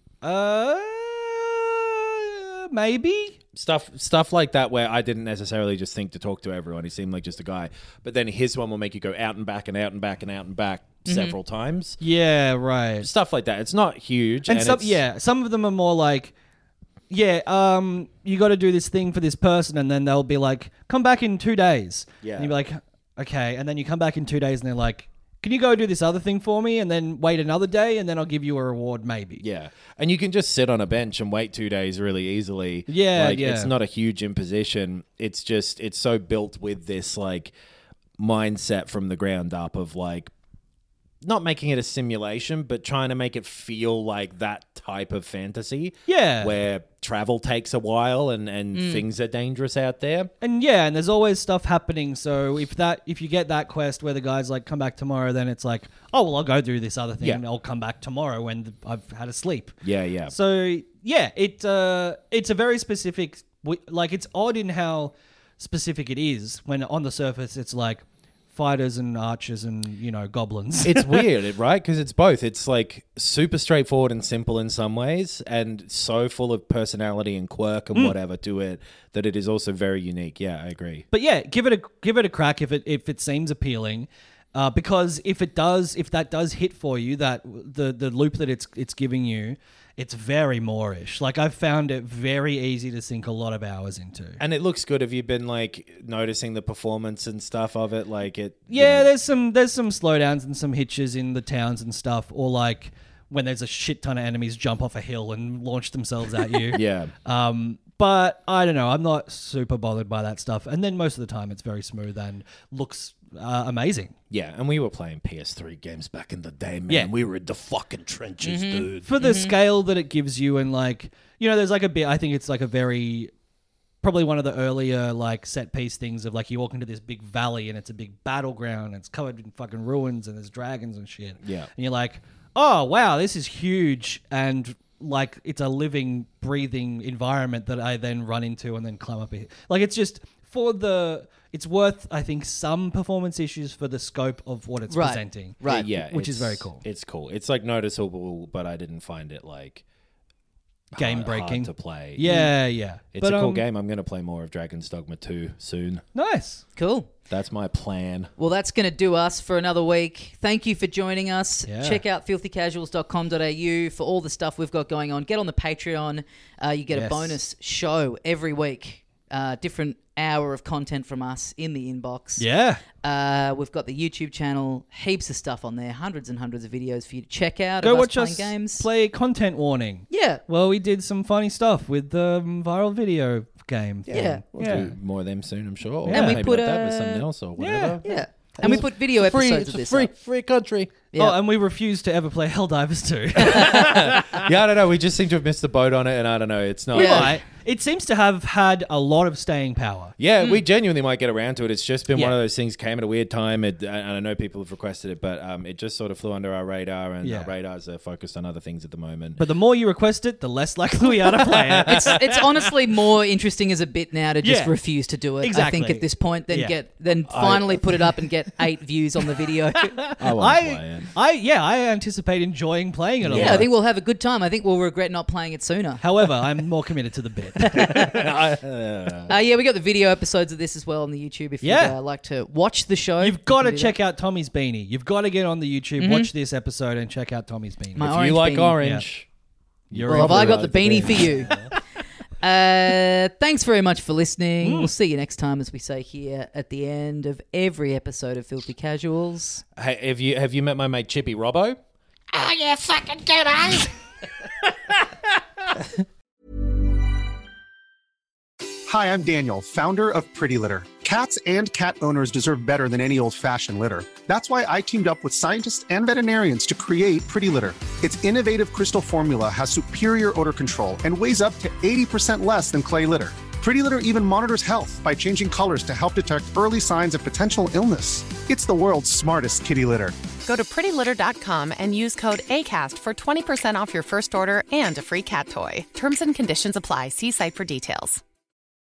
E: Maybe.
F: Stuff like that where I didn't necessarily just think to talk to everyone. He seemed like just a guy. But then his one will make you go out and back and out and back and out and back several times.
E: Yeah, right.
F: Stuff like that. It's not huge.
E: And some of them are more like, you got to do this thing for this person, and then they'll be like, come back in 2 days.
F: Yeah.
E: And you'll be like, okay. And then you come back in 2 days, and they're like, can you go do this other thing for me, and then wait another day, and then I'll give you a reward, maybe.
F: Yeah. And you can just sit on a bench and wait 2 days really easily.
E: Yeah,
F: It's not a huge imposition. It's just, it's so built with this, like, mindset from the ground up of, like, not making it a simulation, but trying to make it feel like that type of fantasy.
E: Yeah.
F: Where travel takes a while and things are dangerous out there.
E: And and there's always stuff happening. So if you get that quest where the guy's like, come back tomorrow, then it's like, oh, well, I'll go do this other thing and I'll come back tomorrow when I've had a sleep.
F: Yeah.
E: So, it's a very specific, like, it's odd in how specific it is when on the surface it's like, fighters and archers and, goblins.
F: It's weird, right? Because it's both. It's like super straightforward and simple in some ways and so full of personality and quirk and whatever to it that it is also very unique. Yeah, I agree.
E: But give it a crack if it seems appealing. Because if that does hit for you, that the loop that it's giving you, it's very Moorish. Like, I've found it very easy to sink a lot of hours into.
F: And it looks good. Have you been like noticing the performance and stuff of it? Like it.
E: Yeah, there's some slowdowns and some hitches in the towns and stuff, or like when there's a shit ton of enemies jump off a hill and launch themselves at you.
F: Yeah.
E: But I don't know. I'm not super bothered by that stuff. And then most of the time, it's very smooth and looks amazing.
F: Yeah, and we were playing PS3 games back in the day, man.
E: Yeah.
F: We were in the fucking trenches, dude.
E: For the scale that it gives you, and like, there's like a bit, I think it's like a very, probably one of the earlier like set piece things of like you walk into this big valley and it's a big battleground and it's covered in fucking ruins and there's dragons and shit.
F: Yeah.
E: And you're like, oh, wow, this is huge. And like, it's a living, breathing environment that I then run into and then climb up here. Like, it's just it's worth, I think, some performance issues for the scope of what it's presenting.
D: Right.
F: Yeah.
E: Which is very cool.
F: It's cool. It's like noticeable, but I didn't find it like
E: game breaking
F: to play.
E: Yeah.
F: It's a cool game. I'm going to play more of Dragon's Dogma 2 soon.
E: Nice.
D: Cool.
F: That's my plan.
D: Well, that's going to do us for another week. Thank you for joining us.
E: Yeah.
D: Check out filthycasuals.com.au for all the stuff we've got going on. Get on the Patreon. You get a bonus show every week. different hour of content from us in the inbox.
E: Yeah.
D: We've got the YouTube channel, heaps of stuff on there, hundreds and hundreds of videos for you to check out.
E: Go
D: of
E: watch
D: us
E: us
D: playing games.
E: play Content Warning.
D: Yeah.
E: Well, we did some funny stuff with the viral video game.
D: Yeah.
F: We'll do more of them soon, I'm sure. Or
E: And we
F: maybe
D: put
F: not that, but something else or whatever.
D: Yeah. And we put video episodes of this up.
F: Free country.
D: Yeah.
E: Oh, and we refuse to ever play Helldivers 2.
F: Yeah, I don't know. We just seem to have missed the boat on it, and I don't know. It's not.
D: Yeah.
E: Right. It seems to have had a lot of staying power.
F: Yeah, we genuinely might get around to it. It's just been
E: Yeah.
F: one of those things came at a weird time, and I know people have requested it, but it just sort of flew under our radar, and our radars are focused on other things at the moment.
E: But the more you request it, the less likely we are to play it.
D: It's honestly more interesting as a bit now to just
E: Yeah.
D: refuse to do it.
E: Exactly.
D: I think at this point,
E: Yeah.
D: then finally put it up and get 8 views on the video.
F: I won't play it.
E: I anticipate enjoying playing it a lot.
D: Yeah, I think we'll have a good time. I think we'll regret not playing it sooner.
E: However, I'm more committed to the bit.
D: Yeah, we got the video episodes of this as well on the YouTube. If you'd like to watch the show,
E: You've got to check out Tommy's beanie. You've got to get on the YouTube, watch this episode, and check out Tommy's beanie.
D: My
F: If
D: orange
F: you like
D: beanie.
F: orange, you're
D: Well, have
F: in
D: I
F: for
D: got the beanie for you? Thanks very much for listening. We'll see you next time, as we say here at the end of every episode of Filthy Casuals.
F: Hey, have you met my mate Chippy Robbo?
G: Oh, yeah, fucking good, eh?
A: Hi, I'm Daniel, founder of Pretty Litter. Cats and cat owners deserve better than any old-fashioned litter. That's why I teamed up with scientists and veterinarians to create Pretty Litter. Its innovative crystal formula has superior odor control and weighs up to 80% less than clay litter. Pretty Litter even monitors health by changing colors to help detect early signs of potential illness. It's the world's smartest kitty litter.
B: Go to prettylitter.com and use code ACAST for 20% off your first order and a free cat toy. Terms and conditions apply. See site for details.